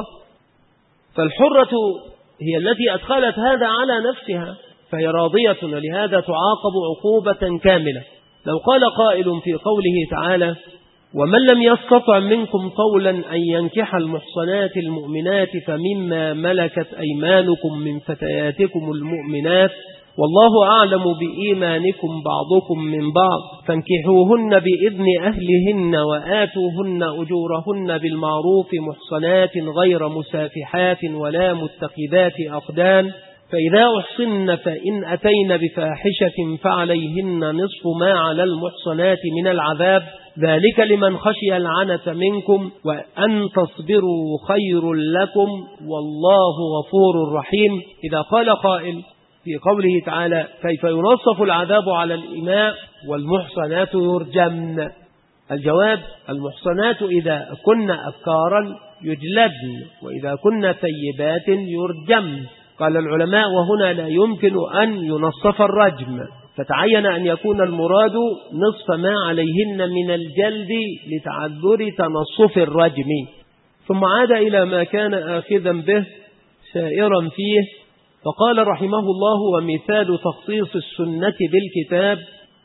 فالحرة هي التي أدخلت هذا على نفسها فهي راضية، لهذا تعاقب عقوبة كاملة. لو قال قائل في قوله تعالى ومن لم يستطع منكم طولا أن ينكح المحصنات المؤمنات فمما ملكت أيمانكم من فتياتكم المؤمنات والله أعلم بإيمانكم بعضكم من بعض فانكحوهن بإذن أهلهن وآتوهن أجورهن بالمعروف محصنات غير مسافحات ولا متخذات أخدان، فإذا أحصن فإن أتين بفاحشة فعليهن نصف ما على المحصنات من العذاب ذلك لمن خشي العنة منكم وأن تصبروا خير لكم والله غفور رحيم. إذا قال قائل في قوله تعالى كيف ينصف العذاب على الإماء والمحصنات يرجمن؟ الجواب المحصنات إذا كن أبكارا يجلدن وإذا كن ثيبات يرجمن. قال العلماء وهنا لا يمكن أن ينصف الرجم، فتعين أن يكون المراد نصف ما عليهن من الجلد لتعذر تنصف الرجم. ثم عاد إلى ما كان آخذا به سائرا فيه، فقال رحمه الله ومثال تخصيص السنة بالكتاب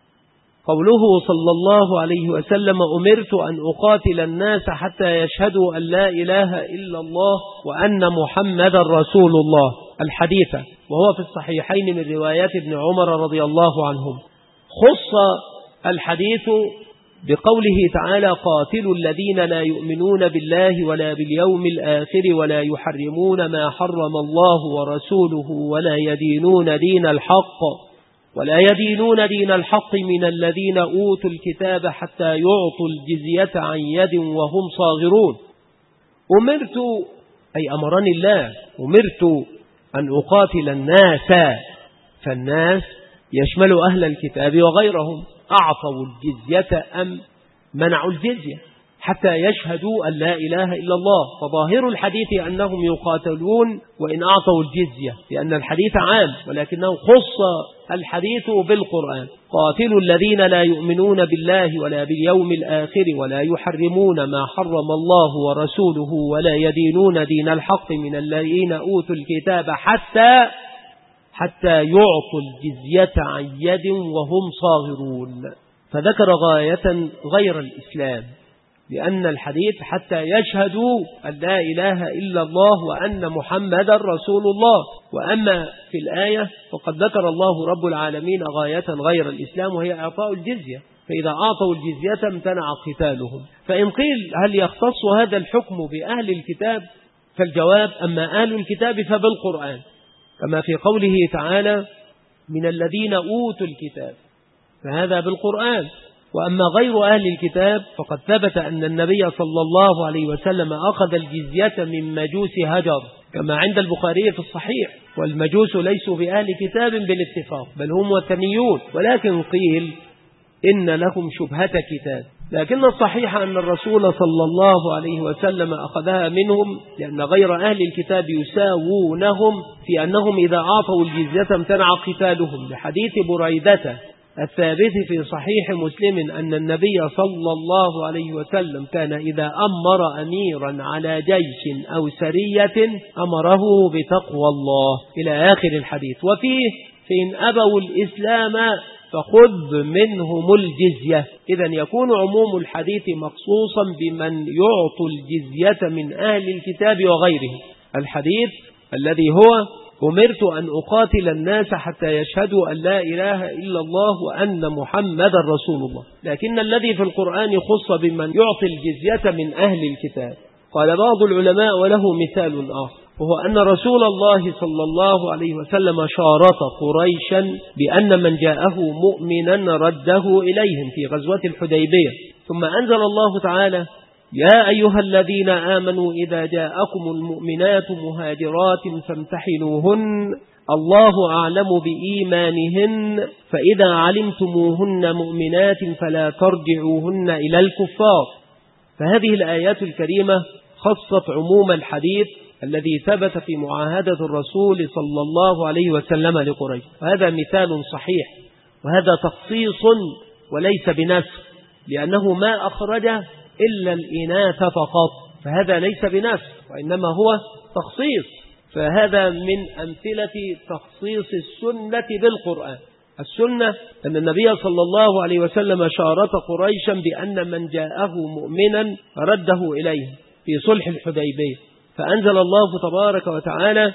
قوله صلى الله عليه وسلم أمرت أن أقاتل الناس حتى يشهدوا أن لا إله إلا الله وأن محمد رسول الله الحديث، وهو في الصحيحين من روايات ابن عمر رضي الله عنهم. خص الحديث بقوله تعالى قاتلوا الذين لا يؤمنون بالله ولا باليوم الآخر ولا يحرمون ما حرم الله ورسوله ولا يدينون دين الحق من الذين أوتوا الكتاب حتى يعطوا الجزية عن يد وهم صاغرون. أمرت أي أمرني الله، أمرت أن أقاتل الناس، فالناس يشمل أهل الكتاب وغيرهم. أعطوا الجزية أم منعوا الجزية حتى يشهدوا أن لا إله إلا الله؟ فظاهر الحديث أنهم يقاتلون وإن أعطوا الجزية، لأن الحديث عام ولكنه خص الحديث بالقرآن. قاتلوا الذين لا يؤمنون بالله ولا باليوم الآخر ولا يحرمون ما حرم الله ورسوله ولا يدينون دين الحق من الذين أوتوا الكتاب حتى يعطوا الجزية عن يد وهم صاغرون. فذكر غاية غير الإسلام، لأن الحديث حتى يشهدوا أن لا إله إلا الله وأن محمدا رسول الله. وأما في الآية فقد ذكر الله رب العالمين غاية غير الإسلام وهي إعطاء الجزية، فإذا أعطوا الجزية امتنع قتالهم. فإن قيل هل يختص هذا الحكم بأهل الكتاب؟ فالجواب أما أهل الكتاب فبالقرآن، كما في قوله تعالى من الذين أوتوا الكتاب، فهذا بالقرآن. وأما غير أهل الكتاب فقد ثبت أن النبي صلى الله عليه وسلم أخذ الجزية من مجوس هجر، كما عند البخاري في الصحيح. والمجوس ليسوا بأهل كتاب بالاتفاق، بل هم وثنيون، ولكن قيل إن لهم شبهة كتاب. لكن الصحيح أن الرسول صلى الله عليه وسلم أخذها منهم، لأن غير أهل الكتاب يساوونهم في أنهم إذا أعطوا الجزية امتنع قتالهم، لحديث بريدة الثابت في صحيح مسلم أن النبي صلى الله عليه وسلم كان إذا أمر أميرا على جيش أو سرية أمره بتقوى الله إلى آخر الحديث. وفيه فإن أبوا الإسلام فخذ منهم الجزية. إذن يكون عموم الحديث مخصوصا بمن يعطوا الجزية من أهل الكتاب وغيرهم. الحديث الذي هو أمرت أن أقاتل الناس حتى يشهدوا أن لا إله إلا الله وأن محمدا رسول الله. لكن الذي في القرآن خص بمن يعطي الجزية من أهل الكتاب. قال بعض العلماء وله مثال آخر، وهو أن رسول الله صلى الله عليه وسلم شارط قريشا بأن من جاءه مؤمنا رده إليهم في غزوة الحديبية. ثم أنزل الله تعالى يا أيها الذين آمنوا إذا جاءكم المؤمنات مهاجرات فامتحنوهن الله أعلم بإيمانهن فإذا علمتموهن مؤمنات فلا ترجعوهن إلى الكفار. فهذه الآيات الكريمة خصت عموم الحديث الذي ثبت في معاهدة الرسول صلى الله عليه وسلم لقريش. وهذا مثال صحيح، وهذا تخصيص وليس بنسخ، لأنه ما أخرج إلا الإناث فقط، فهذا ليس بنسخ وإنما هو تخصيص. فهذا من أمثلة تخصيص السنة بالقرآن. السنة أن النبي صلى الله عليه وسلم شارط قريشا بأن من جاءه مؤمنا رده إليه في صلح الحديبية، فأنزل الله تبارك وتعالى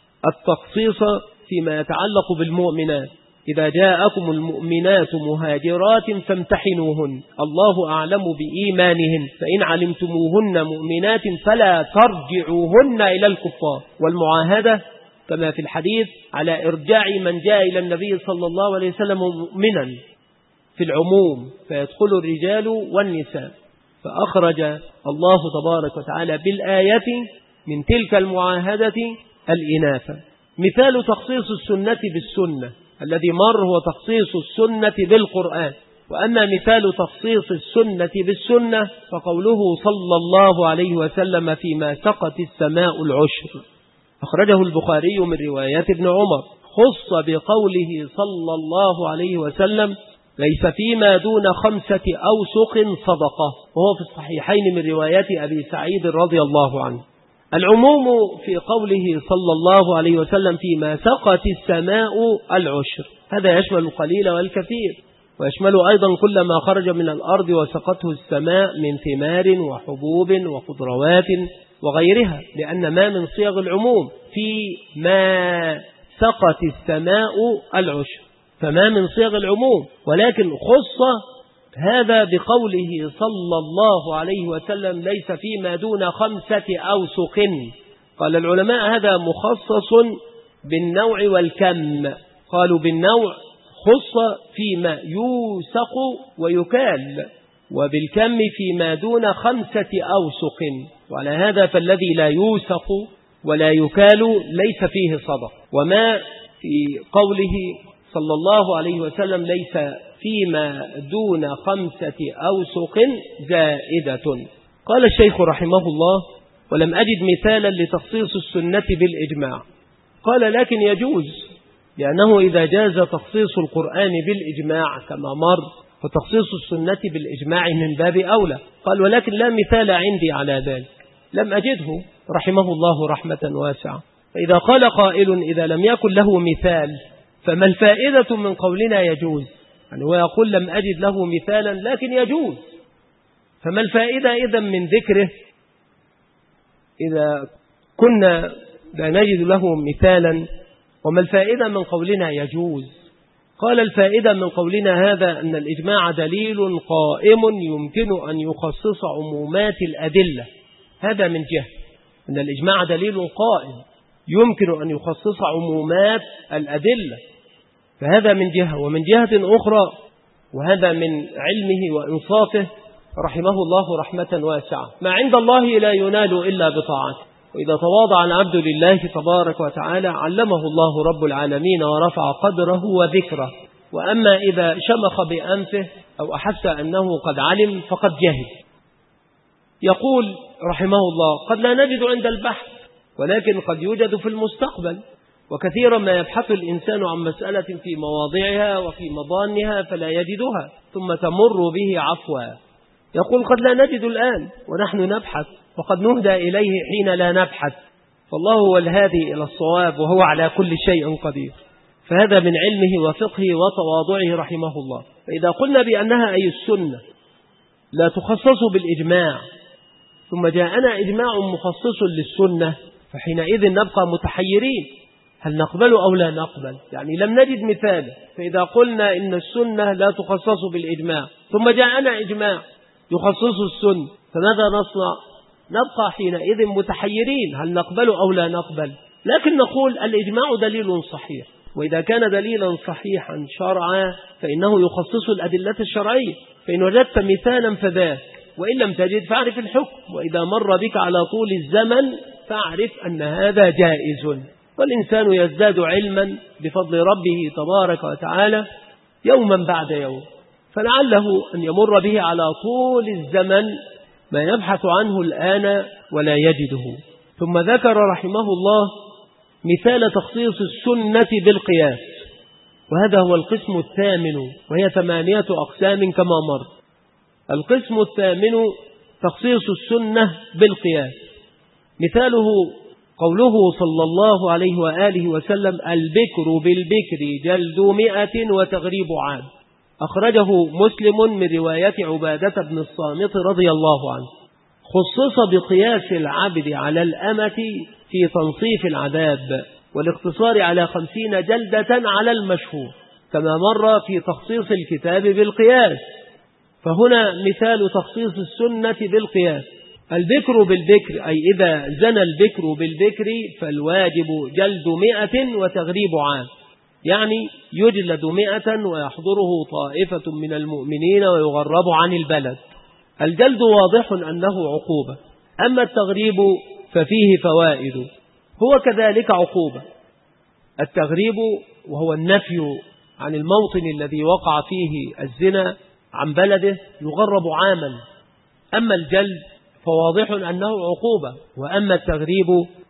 التخصيص فيما يتعلق بالمؤمنات إذا جاءكم المؤمنات مهاجرات فامتحنوهن الله أعلم بإيمانهن فإن علمتموهن مؤمنات فلا ترجعوهن إلى الكفار. والمعاهدة كما في الحديث على إرجاع من جاء إلى النبي صلى الله عليه وسلم مؤمنا في العموم، فيدخل الرجال والنساء. فأخرج الله تبارك وتعالى بالآية من تلك المعاهدة الإناث. مثال تخصيص السنة بالسنة الذي مر هو تخصيص السنة بالقرآن. وأما مثال تخصيص السنة بالسنة فقوله صلى الله عليه وسلم فيما سقت السماء العشر، أخرجه البخاري من رواية ابن عمر، خص بقوله صلى الله عليه وسلم ليس فيما دون 5 أوسق صدقة، وهو في الصحيحين من رواية أبي سعيد رضي الله عنه. العموم في قوله صلى الله عليه وسلم فيما سقت السماء العشر، هذا يشمل القليل والكثير، ويشمل أيضا كل ما خرج من الأرض وسقته السماء من ثمار وحبوب وخضروات وغيرها، لأن ما من صيغ العموم فيما سقت السماء العشر، فما من صيغ العموم، ولكن خص هذا بقوله صلى الله عليه وسلم ليس فيما دون 5 أوسق. قال العلماء هذا مخصص بالنوع والكم. قالوا بالنوع خص فيما يوسق ويكال، وبالكم فيما دون 5 أوسق. وعلى هذا فالذي لا يوسق ولا يكال ليس فيه صدق. وما في قوله صلى الله عليه وسلم ليس فيما دون 5 أوسق زائدة. قال الشيخ رحمه الله: ولم أجد مثالا لتخصيص السنة بالإجماع. قال: لكن يجوز، لأنه إذا جاز تخصيص القرآن بالإجماع كما مر، فتخصيص السنة بالإجماع من باب أولى. قال: ولكن لا مثال عندي على ذلك، لم أجده رحمه الله رحمة واسعة. فإذا قال قائل: إذا لم يكن له مثال فما الفائدة من قولنا يجوز؟ يعني هو يقول لم أجد له مثالا لكن يجوز، فما الفائدة إذن من ذكره إذا كنا لا نجد له مثالا؟ وما الفائدة من قولنا يجوز؟ قال: الفائدة من قولنا هذا أن الإجماع دليل قائم يمكن أن يخصص عمومات الأدلة. هذا من جهة، أن الإجماع دليل قائم يمكن أن يخصص عمومات الأدلة، فهذا من جهة. ومن جهة أخرى، وهذا من علمه وإنصافه رحمه الله رحمة واسعة، ما عند الله لا ينال إلا بطاعته، وإذا تواضع العبد لله تبارك وتعالى علمه الله رب العالمين ورفع قدره وذكره. وأما إذا شمخ بأنفه أو أحس أنه قد علم فقد جهل. يقول رحمه الله: قد لا نجد عند البحث، ولكن قد يوجد في المستقبل. وكثيرا ما يبحث الإنسان عن مسألة في مواضعها وفي مضانها فلا يجدها، ثم تمر به عفوا. يقول: قد لا نجد الآن ونحن نبحث، وقد نهدى إليه حين لا نبحث، فالله هو الهادي إلى الصواب وهو على كل شيء قدير. فهذا من علمه وفقهه وتواضعه رحمه الله. فإذا قلنا بأنها أي السنة لا تخصص بالإجماع، ثم جاءنا إجماع مخصص للسنة، فحينئذ نبقى متحيرين، هل نقبل أو لا نقبل؟ يعني لم نجد مثالا. فإذا قلنا إن السنة لا تخصص بالإجماع، ثم جاءنا إجماع يخصص السنة، فماذا نصنع؟ نبقى حينئذ متحيرين، هل نقبل أو لا نقبل؟ لكن نقول الإجماع دليل صحيح، وإذا كان دليلا صحيحا شرعا فإنه يخصص الأدلة الشرعية، فإن وجدت مثالا فذاك، وإن لم تجد فاعرف الحكم، وإذا مر بك على طول الزمن فاعرف أن هذا جائز. والإنسان يزداد علما بفضل ربه تبارك وتعالى يوما بعد يوم، فلعله أن يمر به على طول الزمن ما يبحث عنه الآن ولا يجده. ثم ذكر رحمه الله مثال تخصيص السنة بالقياس، وهذا هو القسم الثامن، وهي 8 أقسام كما مر. القسم الثامن تخصيص السنة بالقياس. مثاله قوله صلى الله عليه وآله وسلم: البكر بالبكر جلد 100 وتغريب عام. أخرجه مسلم من رواية عبادة بن الصامت رضي الله عنه. خصص بقياس العبد على الأمة في تنصيف العذاب والاقتصار على 50 جلدة على المشهور، كما مر في تخصيص الكتاب بالقياس. فهنا مثال تخصيص السنة بالقياس: البكر بالبكر، أي إذا زنى البكر بالبكر فالواجب جلد 100 وتغريب عام، يعني يجلد 100 ويحضره طائفة من المؤمنين ويغرب عن البلد. الجلد واضح أنه عقوبة، أما التغريب ففيه فوائد، هو كذلك عقوبة. التغريب وهو النفي عن الموطن الذي وقع فيه الزنا عن بلده يغرب عاما، أما الجلد فواضح أنه عقوبة، وأما التغريب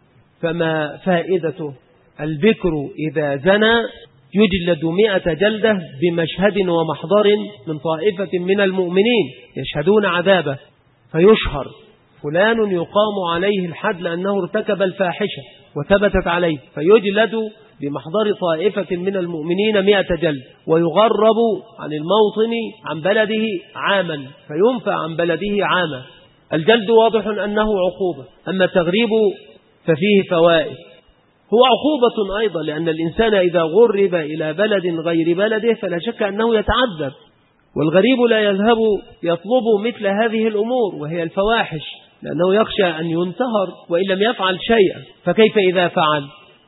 فما فائدته؟ البكر إذا زنى يجلد 100 جلدة بمشهد ومحضر من طائفة من المؤمنين يشهدون عذابه، فيشهر فلان يقام عليه الحد لأنه ارتكب الفاحشة وثبتت عليه، فيجلد بمحضر طائفة من المؤمنين 100 جلد، ويغرب عن الموطن عن بلده عاما، فينفى عن بلده عاما. الجلد واضح أنه عقوبة، أما التغريب ففيه فوائد. هو عقوبة أيضا، لأن الإنسان إذا غرب إلى بلد غير بلده فلا شك أنه يتعذب، والغريب لا يذهب يطلب مثل هذه الأمور وهي الفواحش، لأنه يخشى أن ينتهر وإن لم يفعل شيئا، فكيف إذا فعل؟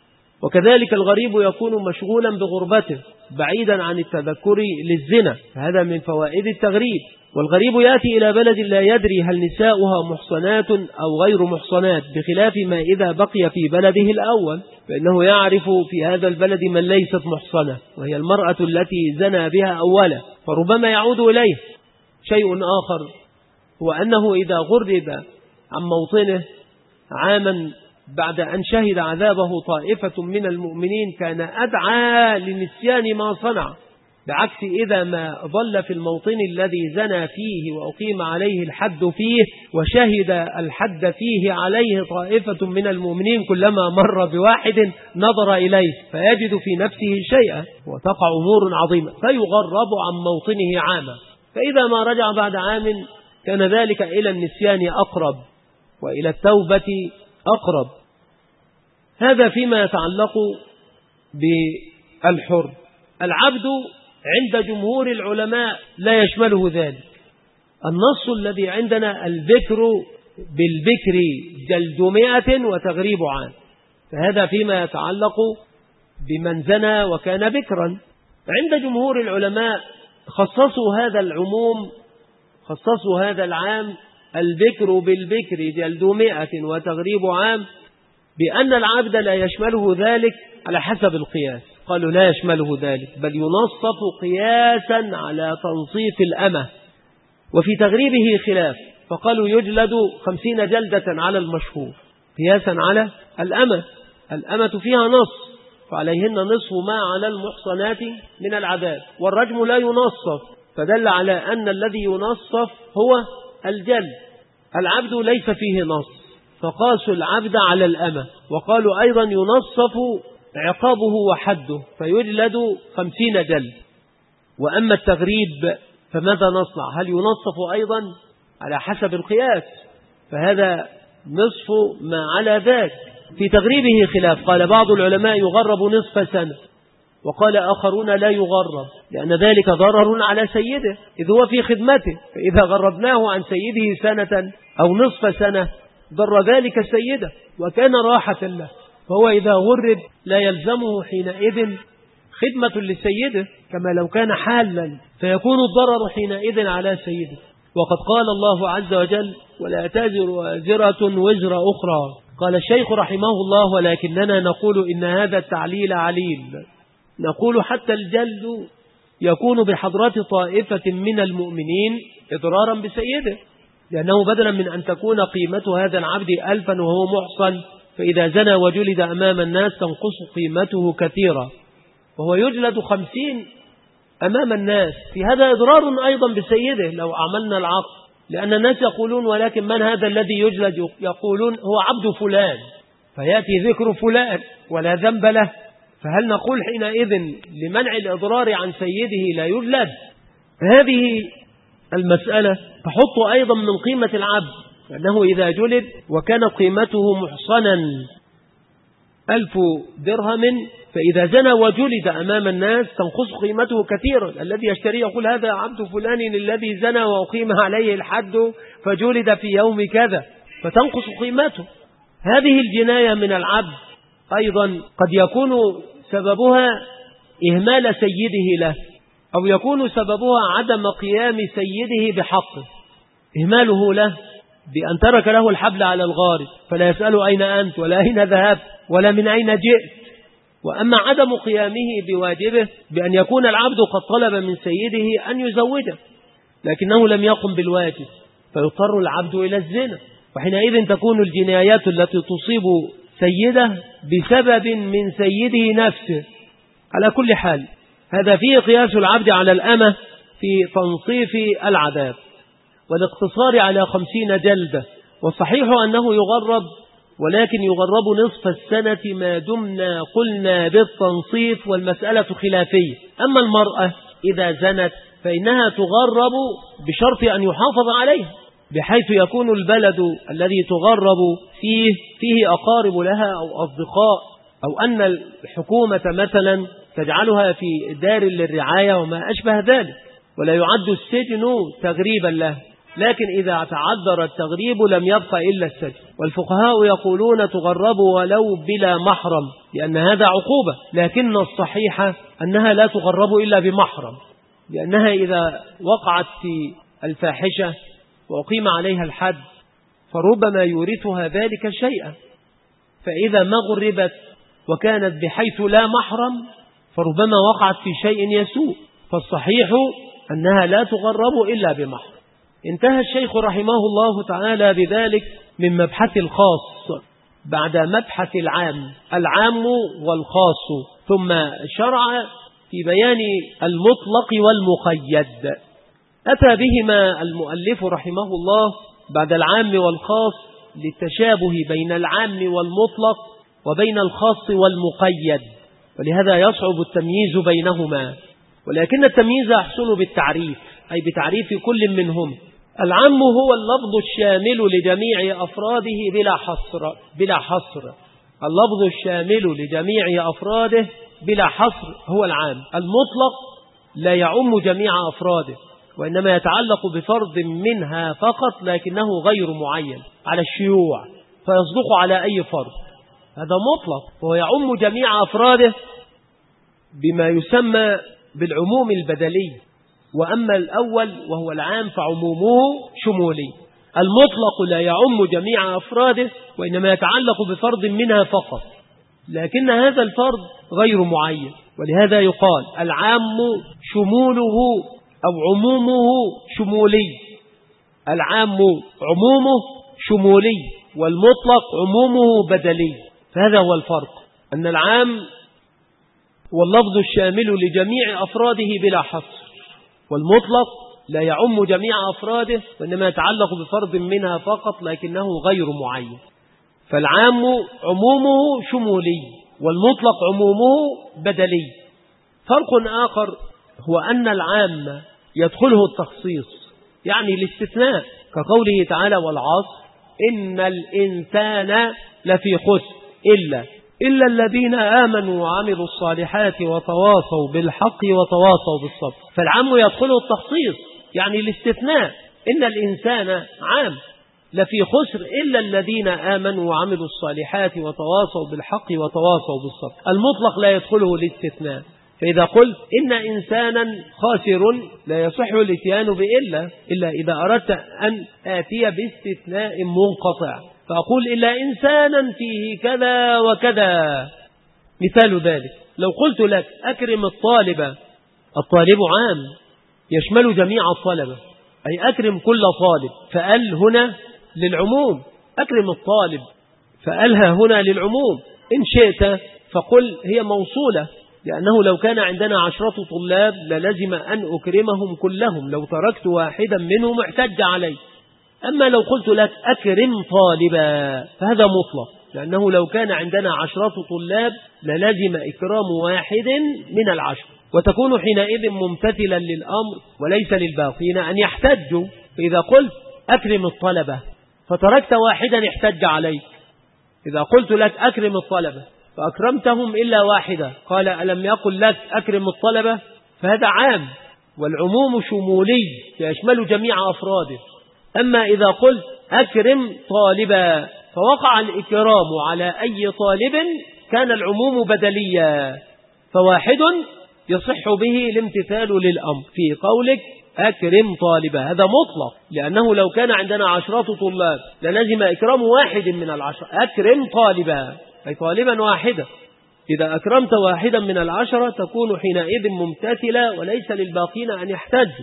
وكذلك الغريب يكون مشغولا بغربته بعيدا عن التذكر للزنا، فهذا من فوائد التغريب. والغريب يأتي إلى بلد لا يدري هل نساؤها محصنات أو غير محصنات، بخلاف ما إذا بقي في بلده الأول، فإنه يعرف في هذا البلد من ليست محصنة وهي المرأة التي زنى بها أولا، فربما يعود إليه. شيء آخر هو أنه إذا غرب عن موطنه عاما بعد أن شهد عذابه طائفة من المؤمنين كان أدعى لنسيان ما صنع، بعكس إذا ما ظل في الموطن الذي زنى فيه وأقيم عليه الحد فيه وشهد الحد فيه عليه طائفة من المؤمنين، كلما مر بواحد نظر إليه فيجد في نفسه شيئا وتقع أمور عظيمة فيغرب عن موطنه عاما، فإذا ما رجع بعد عام كان ذلك إلى النسيان أقرب وإلى التوبة أقرب. هذا فيما يتعلق بالحر. العبد عند جمهور العلماء لا يشمله ذلك. النص الذي عندنا البكر بالبكر جلد 100 وتغريب عام، فهذا فيما يتعلق بمن زنى وكان بكرا. عند جمهور العلماء خصصوا هذا العموم، خصصوا هذا العام البكر بالبكر جلد 100 وتغريب عام بأن العبد لا يشمله ذلك على حسب القياس. قالوا لا يشمله ذلك، بل ينصف قياسا على تنصيف الأمة، وفي تغريبه خلاف، فقالوا يجلد 50 جلدة على المشهور قياسا على الأمة فيها نص، فعليهن نصف ما على المحصنات من العذاب، والرجم لا ينصف، فدل على أن الذي ينصف هو الجلد. العبد ليس فيه نص، فقاسوا العبد على الأمة، وقالوا أيضا ينصف عقابه وحده فيجلد 50 جلد. وأما التغريب فماذا نصنع؟ هل ينصف أيضا على حسب القياس؟ فهذا نصف ما على ذاك. في تغريبه خلاف، قال بعض العلماء يغرب نصف سنة، وقال آخرون لا يغرب لأن ذلك ضرر على سيده إذ هو في خدمته، فإذا غربناه عن سيده سنة أو نصف سنة ضر ذلك سيده وكان راحة له، فهو إذا غرب لا يلزمه حينئذ خدمة لسيده كما لو كان حالا، فيكون الضرر حينئذ على سيده. وقد قال الله عز وجل ولا تزر وازرة وزر أخرى. قال الشيخ رحمه الله ولكننا نقول إن هذا التعليل عليل، نقول حتى الجلد يكون بحضرة طائفة من المؤمنين إضرارا بسيده، لأنه بدلا من أن تكون قيمة هذا العبد 1000 وهو محصن، فإذا زنى وجلد أمام الناس تنقص قيمته كثيرا، وهو يجلد 50 أمام الناس، في هذا إضرار أيضا بسيده لو عملنا العقل، لأن الناس يقولون ولكن من هذا الذي يجلد؟ يقولون هو عبد فلان، فيأتي ذكر فلان ولا ذنب له، فهل نقول حينئذ لمنع الإضرار عن سيده لا يجلد؟ هذه المسألة تحط أيضا من قيمة العبد، لأنه إذا جلد وكانت قيمته محصنا 1000 درهم، فإذا زنى وجلد أمام الناس تنقص قيمته كثيرا. الذي يشتري يقول هذا عبد فلان الذي زنى وأقيم عليه الحد فجلد في يوم كذا، فتنقص قيمته. هذه الجناية من العبد أيضا قد يكون سببها إهمال سيده له، أو يكون سببها عدم قيام سيده بحقه، إهماله له بأن ترك له الحبل على الغارب فلا يسأل أين أنت ولا أين ذهبت ولا من أين جئت. وأما عدم قيامه بواجبه بأن يكون العبد قد طلب من سيده أن يزوجه لكنه لم يقم بالواجب، فيضطر العبد إلى الزنا، وحينئذ تكون الجنايات التي تصيب سيده بسبب من سيده نفسه. على كل حال هذا فيه قياس العبد على الأمة في تنصيف العذاب والاقتصار على 50 جلدة، والصحيح أنه يغرب، ولكن يغرب نصف السنة ما دمنا قلنا بالتنصيف، والمسألة خلافية. أما المرأة إذا زنت فإنها تغرب بشرط أن يحافظ عليها، بحيث يكون البلد الذي تغرب فيه أقارب لها أو أصدقاء، أو أن الحكومة مثلا تجعلها في دار للرعاية وما أشبه ذلك، ولا يعد السجن تغريبا له. لكن إذا تعذر التغريب لم يبقى إلا السجن، والفقهاء يقولون تغرب ولو بلا محرم لأن هذا عقوبة، لكن الصحيح أنها لا تغرب إلا بمحرم، لأنها إذا وقعت في الفاحشة وأقيم عليها الحد فربما يورثها ذلك شيئا، فإذا ما غربت وكانت بحيث لا محرم فربما وقعت في شيء يسوء، فالصحيح أنها لا تغرب إلا بمحرم. انتهى الشيخ رحمه الله تعالى بذلك من مبحث الخاص بعد مبحث العام والخاص، ثم شرع في بيان المطلق والمقيد. أتى بهما المؤلف رحمه الله بعد العام والخاص للتشابه بين العام والمطلق وبين الخاص والمقيد، ولهذا يصعب التمييز بينهما، ولكن التمييز يحصل بالتعريف، أي بتعريف كل منهم. العام هو اللفظ الشامل لجميع أفراده بلا حصر. اللفظ الشامل لجميع أفراده بلا حصر هو العام. المطلق لا يعم جميع أفراده، وإنما يتعلق بفرد منها فقط لكنه غير معين على الشيوع، فيصدق على أي فرد. هذا مطلق وهو يعم جميع أفراده بما يسمى بالعموم البدلي. وأما الأول وهو العام فعمومه شمولي. المطلق لا يعم جميع أفراده وإنما يتعلق بفرد منها فقط، لكن هذا الفرد غير معين، ولهذا يقال العام شموله أو عمومه شمولي. العام عمومه شمولي والمطلق عمومه بدلي. فهذا هو الفرق، أن العام واللفظ الشامل لجميع أفراده بلا حصر، والمطلق لا يعم جميع أفراده وإنما يتعلق بفرد منها فقط لكنه غير معين. فالعام عمومه شمولي والمطلق عمومه بدلي. فرق آخر هو أن العام يدخله التخصيص، يعني الاستثناء، كقوله تعالى والعصر إن الإنسان لفي خسر إلا الذين آمنوا وعملوا الصالحات وتواصوا بالحق وتواصوا بالصبر. فالعام يدخله التخصيص، يعني الاستثناء، إن الإنسان عام لفي خسر إلا الذين آمنوا وعملوا الصالحات وتواصوا بالحق وتواصوا بالصبر. المطلق لا يدخله الاستثناء. فإذا قلت إن إنسانا خاسر لا يصح الاتيان إلا إذا أردت أن آتي باستثناء منقطع، فأقول إلا إنسانا فيه كذا وكذا. مثال ذلك لو قلت لك أكرم الطالب عام يشمل جميع الطلبة، أي أكرم كل طالب، فأل هنا للعموم، أكرم الطالب فألها هنا للعموم. إن شئت فقل هي موصولة، لأنه لو كان عندنا 10 طلاب للزم أن أكرمهم كلهم، لو تركت واحدا منهم احتج علي. أما لو قلت لك أكرم طالبا فهذا مطلق، لأنه لو كان عندنا 10 طلاب للزم إكرام واحد من 10، وتكون حينئذ ممتثلا للأمر وليس للباقين أن يحتجوا. فإذا قلت أكرم الطلبة فتركت واحدا احتج عليك. إذا قلت لك أكرم الطلبة فأكرمتهم إلا واحدة قال ألم يقل لك أكرم الطلبة، فهذا عام والعموم شمولي يشمل جميع أفراده. أما إذا قلت أكرم طالبا فوقع الإكرام على أي طالب كان العموم بدليا، فواحد يصح به الامتثال للأمر. في قولك أكرم طالبا هذا مطلق، لأنه لو كان عندنا 10 طلاب للزم إكرام واحد من 10. أكرم طالبا أي طالبا واحدة، إذا أكرمت واحدا من 10 تكون حينئذ ممتثلا وليس للباقين أن يحتجوا.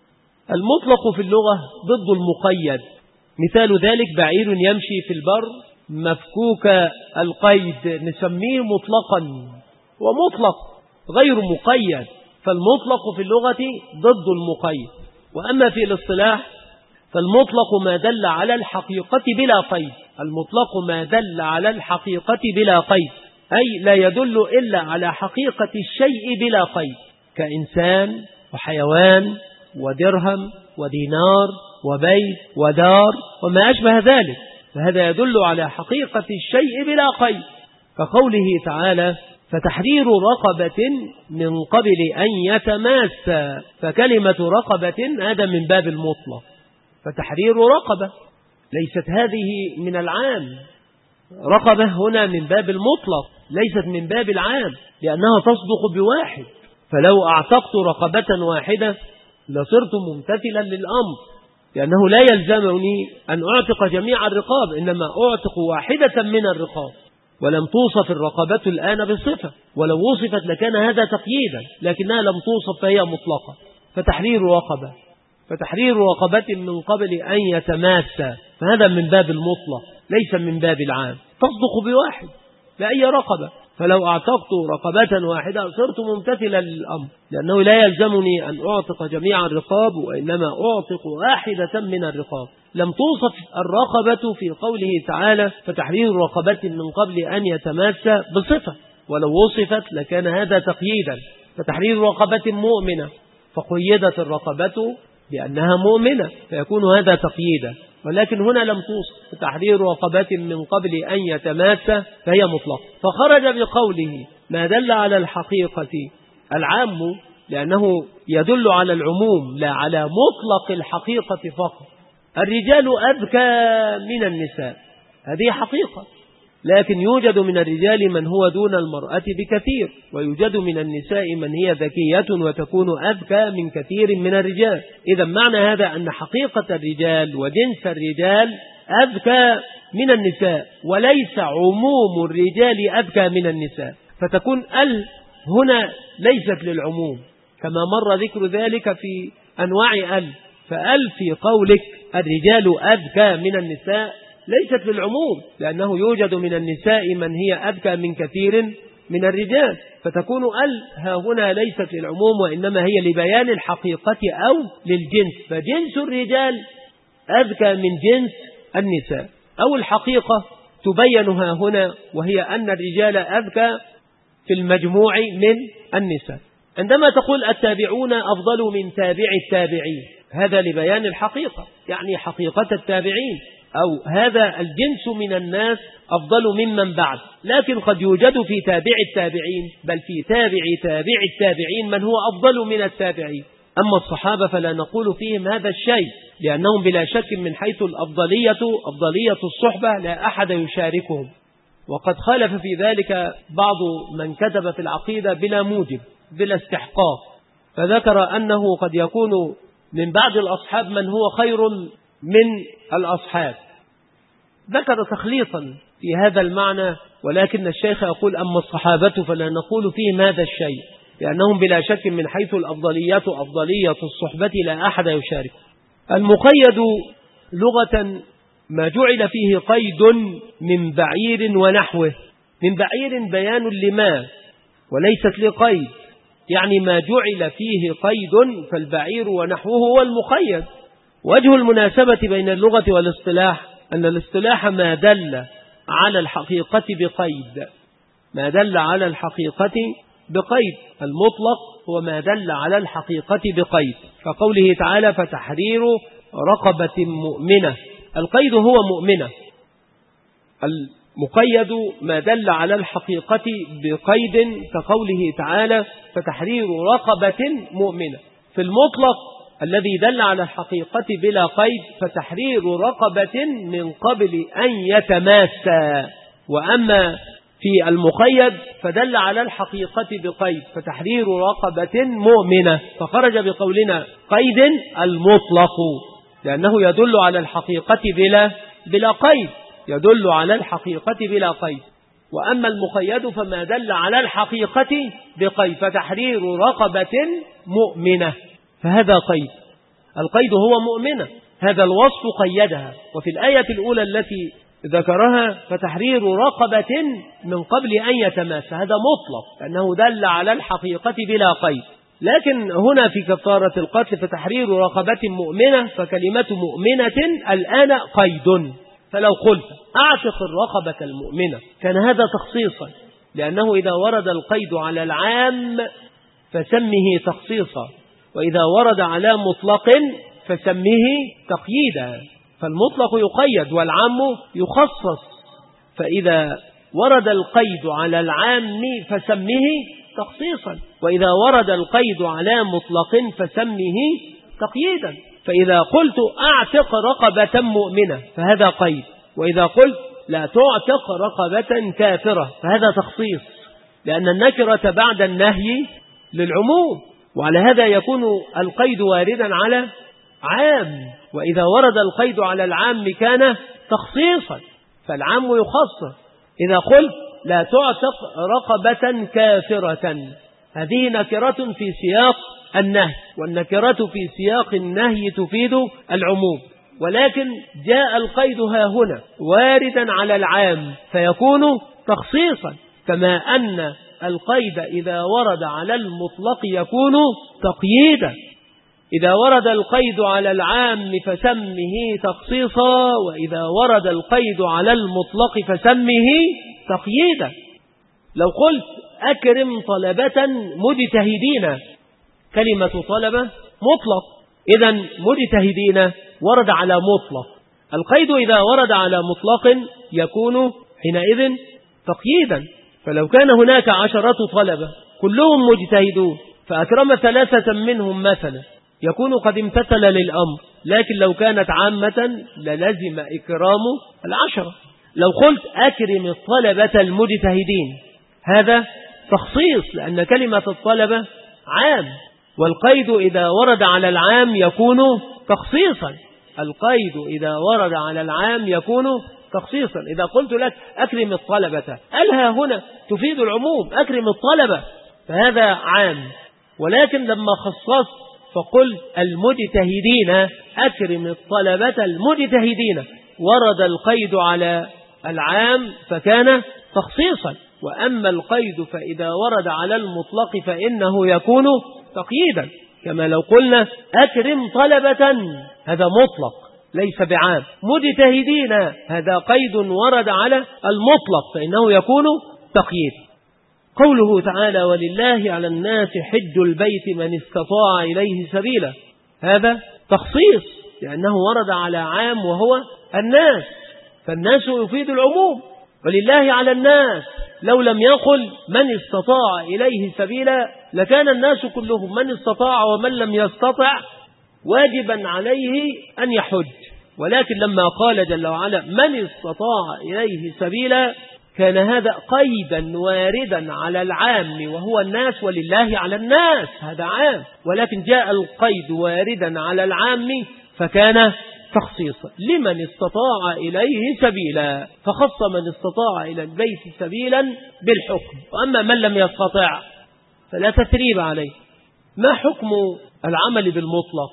المطلق في اللغة ضد المقيد. مثال ذلك بعير يمشي في البر مفكوك القيد، نسميه مطلقا، ومطلق غير مقيد. فالمطلق في اللغة ضد المقيد. وأما في الاصطلاح فالمطلق ما دل على الحقيقة بلا قيد. المطلق ما دل على الحقيقة بلا قيد، أي لا يدل إلا على حقيقة الشيء بلا قيد، كإنسان وحيوان ودرهم ودينار وبيت ودار وما أشبه ذلك، فهذا يدل على حقيقة الشيء بلا قيد. كقوله تعالى فتحرير رقبة من قبل أن يتماسى، فكلمة رقبة هذا من باب المطلق، فتحرير رقبة ليست هذه من العام. رقبة هنا من باب المطلق ليست من باب العام، لأنها تصدق بواحد. فلو أعتقت رقبة واحدة لصرت ممتثلا للأمر، لأنه لا يلزمني أن أعتق جميع الرقاب، إنما أعتق واحدة من الرقاب. ولم توصف الرقبة الآن بصفة، ولو وصفت لكان هذا تقييدا، لكنها لم توصف فهي مطلقة. فتحرير رقبة من قبل أن يتماسى، فهذا من باب المطلق ليس من باب العام. تصدق بواحد لأي رقبة، فلو أعتقت رقبة واحدة صرت ممتثلا للأمر، لأنه لا يلزمني أن أعتق جميع الرقاب، وإنما أعتق واحدة من الرقاب. لم توصف الرقبة في قوله تعالى فتحرير رقبة من قبل أن يتماسى بصفة، ولو وصفت لكان هذا تقييدا. فتحرير رقبة مؤمنة، فقيدت الرقبة بأنها مؤمنة، فيكون هذا تقييدا. ولكن هنا لم توصف تحرير رقبة من قبل أن يتماسى، فهي مطلقة. فخرج بقوله ما دل على الحقيقة العام، لأنه يدل على العموم لا على مطلق الحقيقة فقط. الرجال أذكى من النساء، هذه حقيقة، لكن يوجد من الرجال من هو دون المرأة بكثير، ويوجد من النساء من هي ذكية وتكون أذكى من كثير من الرجال. إذا معنى هذا أن حقيقة الرجال وجنس الرجال أذكى من النساء، وليس عموم الرجال أذكى من النساء. فتكون هنا ليست للعموم، كما مر ذكر ذلك في أنواع في قولك الرجال أذكى من النساء ليست للعموم، لأنه يوجد من النساء من هي أذكى من كثير من الرجال. فتكون ها هنا ليست للعموم، وإنما هي لبيان الحقيقة أو للجنس. فجنس الرجال أذكى من جنس النساء، أو الحقيقة تبينها هنا، وهي أن الرجال أذكى في المجموع من النساء. عندما تقول التابعون أفضل من تابع التابعين، هذا لبيان الحقيقة، يعني حقيقة التابعين، أو هذا الجنس من الناس أفضل ممن بعد. لكن قد يوجد في تابع التابعين، بل في تابع التابعين من هو أفضل من التابعين. أما الصحابة فلا نقول فيهم هذا الشيء، لأنهم بلا شك من حيث أفضلية الصحبة لا أحد يشاركهم. وقد خالف في ذلك بعض من كتب في العقيدة بلا موجب، بلا استحقاق، فذكر أنه قد يكون من بعض الأصحاب من هو خير من الأصحاب. ذكر تخليطا في هذا المعنى، ولكن الشيخ يقول أما الصحابة فلا نقول فيهم هذا الشيء، لأنهم بلا شك من حيث أفضلية الصحبة لا أحد يشارك. المقيد لغة ما جعل فيه قيد من بعير ونحوه. من بعير بيان لما وليست لقيد، يعني ما جعل فيه قيد، فالبعير ونحوه هو المقيد. وجه المناسبة بين اللغة والاصطلاح أن الاصطلاح ما دل على الحقيقة بقيد، ما دل على الحقيقة بقيد. المطلق هو ما دل على الحقيقة بقيد، فقوله تعالى فتحرير رقبة مؤمنة، القيد هو مؤمنة. المقيد ما دل على الحقيقة بقيد، كقوله تعالى فتحرير رقبة مؤمنة. في المطلق الذي دل على الحقيقة بلا قيد فتحرير رقبة من قبل أن يتماسى. وأما في المقيد فدل على الحقيقة بقيد فتحرير رقبة مؤمنة، فخرج بقولنا قيد المطلق، لأنه يدل على الحقيقة بلا قيد، يدل على الحقيقة بلا قيد. وأما المقيد فما دل على الحقيقة بقيد فتحرير رقبة مؤمنة، فهذا قيد. القيد هو مؤمنة، هذا الوصف قيدها. وفي الآية الأولى التي ذكرها فتحرير رقبة من قبل أن يتماسى، هذا مطلق لأنه دل على الحقيقة بلا قيد. لكن هنا في كفارة القتل فتحرير رقبة مؤمنة، فكلمة مؤمنة الآن قيد. فلو قلت أعتق الرقبة المؤمنة كان هذا تخصيصا، لأنه إذا ورد القيد على العام فسمه تخصيصا، وإذا ورد على مطلق فسمه تقييدا. فالمطلق يقيد والعام يخصص، فإذا ورد القيد على العام فسمه تخصيصا، وإذا ورد القيد على مطلق فسمه تقييدا. فإذا قلت أعتق رقبة مؤمنة فهذا قيد، وإذا قلت لا تعتق رقبة كافرة فهذا تخصيص، لأن النكرة بعد النهي للعموم، وعلى هذا يكون القيد واردا على عام، وإذا ورد القيد على العام كان تخصيصا، فالعام يخصص. إذا قلت لا تعتق رقبة كافرة، هذه نكرة في سياق النهي، والنكرة في سياق النهي تفيد العموم، ولكن جاء القيد ها هنا واردا على العام فيكون تخصيصا، كما أن القيد إذا ورد على المطلق يكون تقييدا. إذا ورد القيد على العام فسمه تخصيصا، وإذا ورد القيد على المطلق فسمه تقييدا. لو قلت أكرم طلبة مجتهدين، كلمة طلبة مطلق، إذن مجتهدين ورد على مطلق، القيد إذا ورد على مطلق يكون حينئذ تقييدا. فلو كان هناك 10 طلبة كلهم مجتهدون فأكرم 3 منهم مثلا يكون قد امتثل للأمر، لكن لو كانت عامة للزم إكرام 10. لو قلت أكرم الطلبة المجتهدين، هذا تخصيص، لأن كلمة الطلبة عام، والقيد إذا ورد على العام يكون تخصيصا. القيد إذا ورد على العام يكون تخصيصا. إذا قلت لك أكرم الطلبة، ألها هنا تفيد العموم، أكرم الطلبة، فهذا عام. ولكن لما خصصت فقلت المجتهدين، أكرم الطلبة المجتهدين، ورد القيد على العام فكان تخصيصا. وأما القيد فإذا ورد على المطلق فإنه يكون تقييدا، كما لو قلنا أكرم طلبة، هذا مطلق ليس بعام. مجتهدين، هذا قيد ورد على المطلق فإنه يكون تقييد. قوله تعالى ولله على الناس حج البيت من استطاع إليه سبيلا، هذا تخصيص لأنه ورد على عام وهو الناس، فالناس يفيد العموم. ولله على الناس، لو لم يقل من استطاع إليه سبيلا لكان الناس كلهم من استطاع، ومن لم يستطع واجبا عليه أن يحج. ولكن لما قال جل وعلا من استطاع إليه سبيلا كان هذا قيدا واردا على العام وهو الناس، ولله على الناس هذا عام، ولكن جاء القيد واردا على العام فكان تخصيصا لمن استطاع إليه سبيلا، فخص من استطاع إلى البيت سبيلا بالحكم. وأما من لم يستطع فلا تثريب عليه. ما حكم العمل بالمطلق؟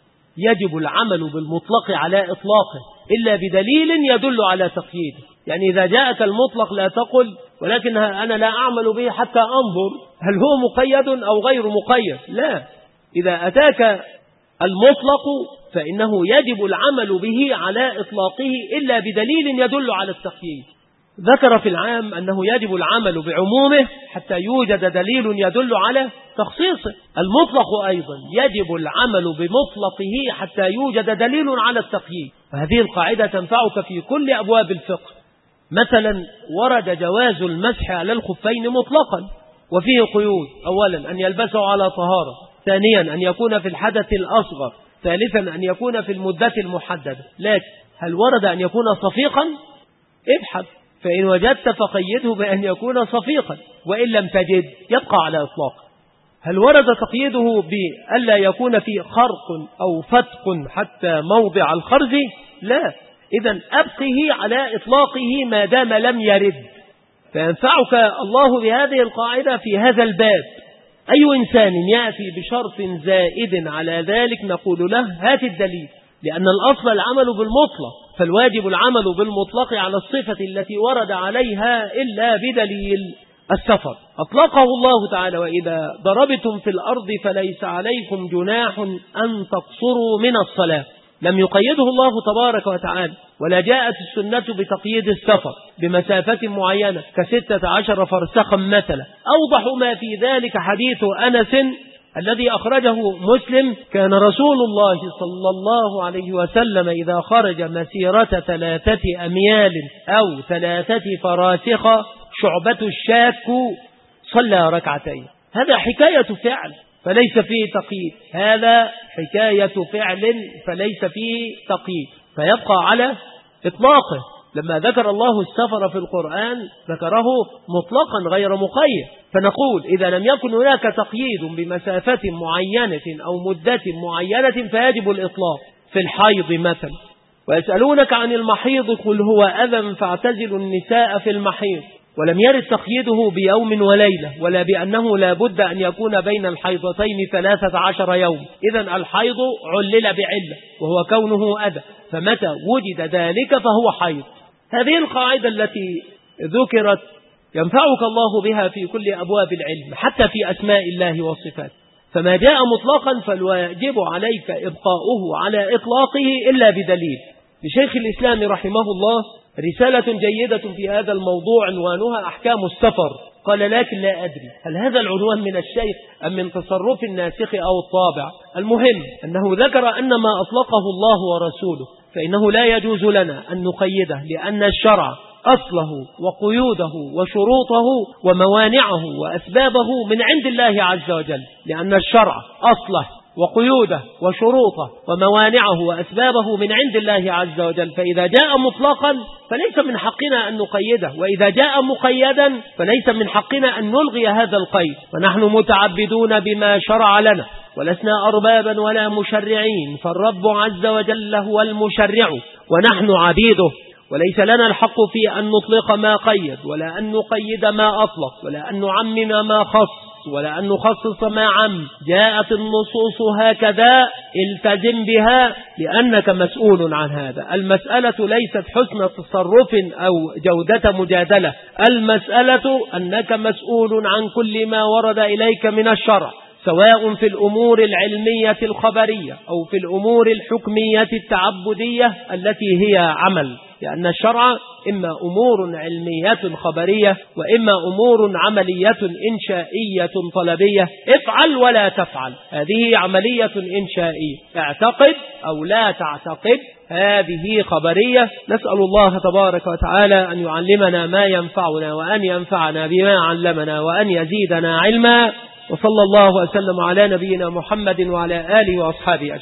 يجب العمل بالمطلق على إطلاقه إلا بدليل يدل على تقييده. يعني إذا جاءك المطلق لا تقل ولكن أنا لا أعمل به حتى أنظر هل هو مقيد أو غير مقيد، لا، إذا أتاك المطلق فإنه يجب العمل به على إطلاقه إلا بدليل يدل على التقييد. ذكر في العام أنه يجب العمل بعمومه حتى يوجد دليل يدل على تخصيصه. المطلق أيضا يجب العمل بمطلقه حتى يوجد دليل على التقييد، وهذه القاعدة تنفعك في كل أبواب الفقه. مثلا ورد جواز المسح على الخفين مطلقا وفيه قيود: أولا أن يلبسه على طهارة، ثانيا أن يكون في الحدث الأصغر، ثالثا أن يكون في المدة المحددة. لكن هل ورد أن يكون صفيقا؟ ابحث، فإن وجدت فقيده بأن يكون صفيقا، وإن لم تجد يبقى على إطلاق. هل ورد تقييده بألا يكون في خرق أو فتق حتى موضع الخرز؟ لا، إذن أبقه على إطلاقه ما دام لم يرد. فينفعك الله بهذه القاعدة في هذا الباب. أي إنسان يأتي بشرط زائد على ذلك نقول له هات الدليل، لأن الأصل العمل بالمطلق، فالواجب العمل بالمطلق على الصفة التي ورد عليها إلا بدليل. السفر أطلقه الله تعالى: وإذا ضربتم في الأرض فليس عليكم جناح أن تقصروا من الصلاة. لم يقيده الله تبارك وتعالى، ولا جاءت السنة بتقييد السفر بمسافة معينة ك16 فرسخا مثلا. أوضح ما في ذلك حديث أنس الذي أخرجه مسلم: كان رسول الله صلى الله عليه وسلم إذا خرج مسيرة 3 أميال أو 3 فراسخ شعبة الشاك صلى ركعتين. هذا حكاية فعل فليس فيه تقييد، هذا حكاية فعل فليس فيه تقييد، فيبقى على إطلاقه. لما ذكر الله السفر في القرآن ذكره مطلقا غير مقيد، فنقول إذا لم يكن هناك تقييد بمسافة معينة أو مدة معينة فيجب الإطلاق. في الحيض مثلا، ويسألونك عن المحيض قل هو أذى فاعتزلوا النساء في المحيض، ولم يرد تقييده بيوم وليلة ولا بأنه لا بد أن يكون بين الحيضتين 13 يوم. إذن الحيض علل بعلة وهو كونه أذى، فمتى وجد ذلك فهو حيض. هذه القاعدة التي ذكرت ينفعك الله بها في كل أبواب العلم حتى في أسماء الله وصفاته، فما جاء مطلقا فالواجب عليك إبقاؤه على إطلاقه إلا بدليل. لشيخ الإسلام رحمه الله رسالة جيدة في هذا الموضوع عنوانها أحكام السفر، قال لكن لا أدري هل هذا العنوان من الشيخ أم من تصرف الناسخ أو الطابع. المهم أنه ذكر أن ما أطلقه الله ورسوله فإنه لا يجوز لنا أن نقيده، لأن الشرع أصله وقيوده وشروطه وموانعه وأسبابه من عند الله عز وجل، لأن الشرع أصله وقيوده وشروطه وموانعه وأسبابه من عند الله عز وجل، فإذا جاء مطلقا فليس من حقنا أن نقيده، وإذا جاء مقيدا فليس من حقنا أن نلغي هذا القيد. ونحن متعبدون بما شرع لنا ولسنا أربابا ولا مشرعين، فالرب عز وجل هو المشرع ونحن عبيده، وليس لنا الحق في أن نطلق ما قيد ولا أن نقيد ما أطلق ولا أن نعمم ما خص ولا أن نخصص ما عم. جاءت النصوص هكذا التزم بها لأنك مسؤول عن هذا. المسألة ليست حسن تصرف أو جودة مجادلة، المسألة أنك مسؤول عن كل ما ورد إليك من الشرع، سواء في الأمور العلمية الخبرية أو في الأمور الحكمية التعبدية التي هي عمل، لأن الشرع إما أمور علمية خبرية وإما أمور عملية إنشائية طلبية. افعل ولا تفعل، هذه عملية إنشائية، اعتقد أو لا تعتقد، هذه خبرية. نسأل الله تبارك وتعالى أن يعلمنا ما ينفعنا وأن ينفعنا بما علمنا وأن يزيدنا علما. وصلى الله وسلم على نبينا محمد وعلى آله وأصحابه أجمعين.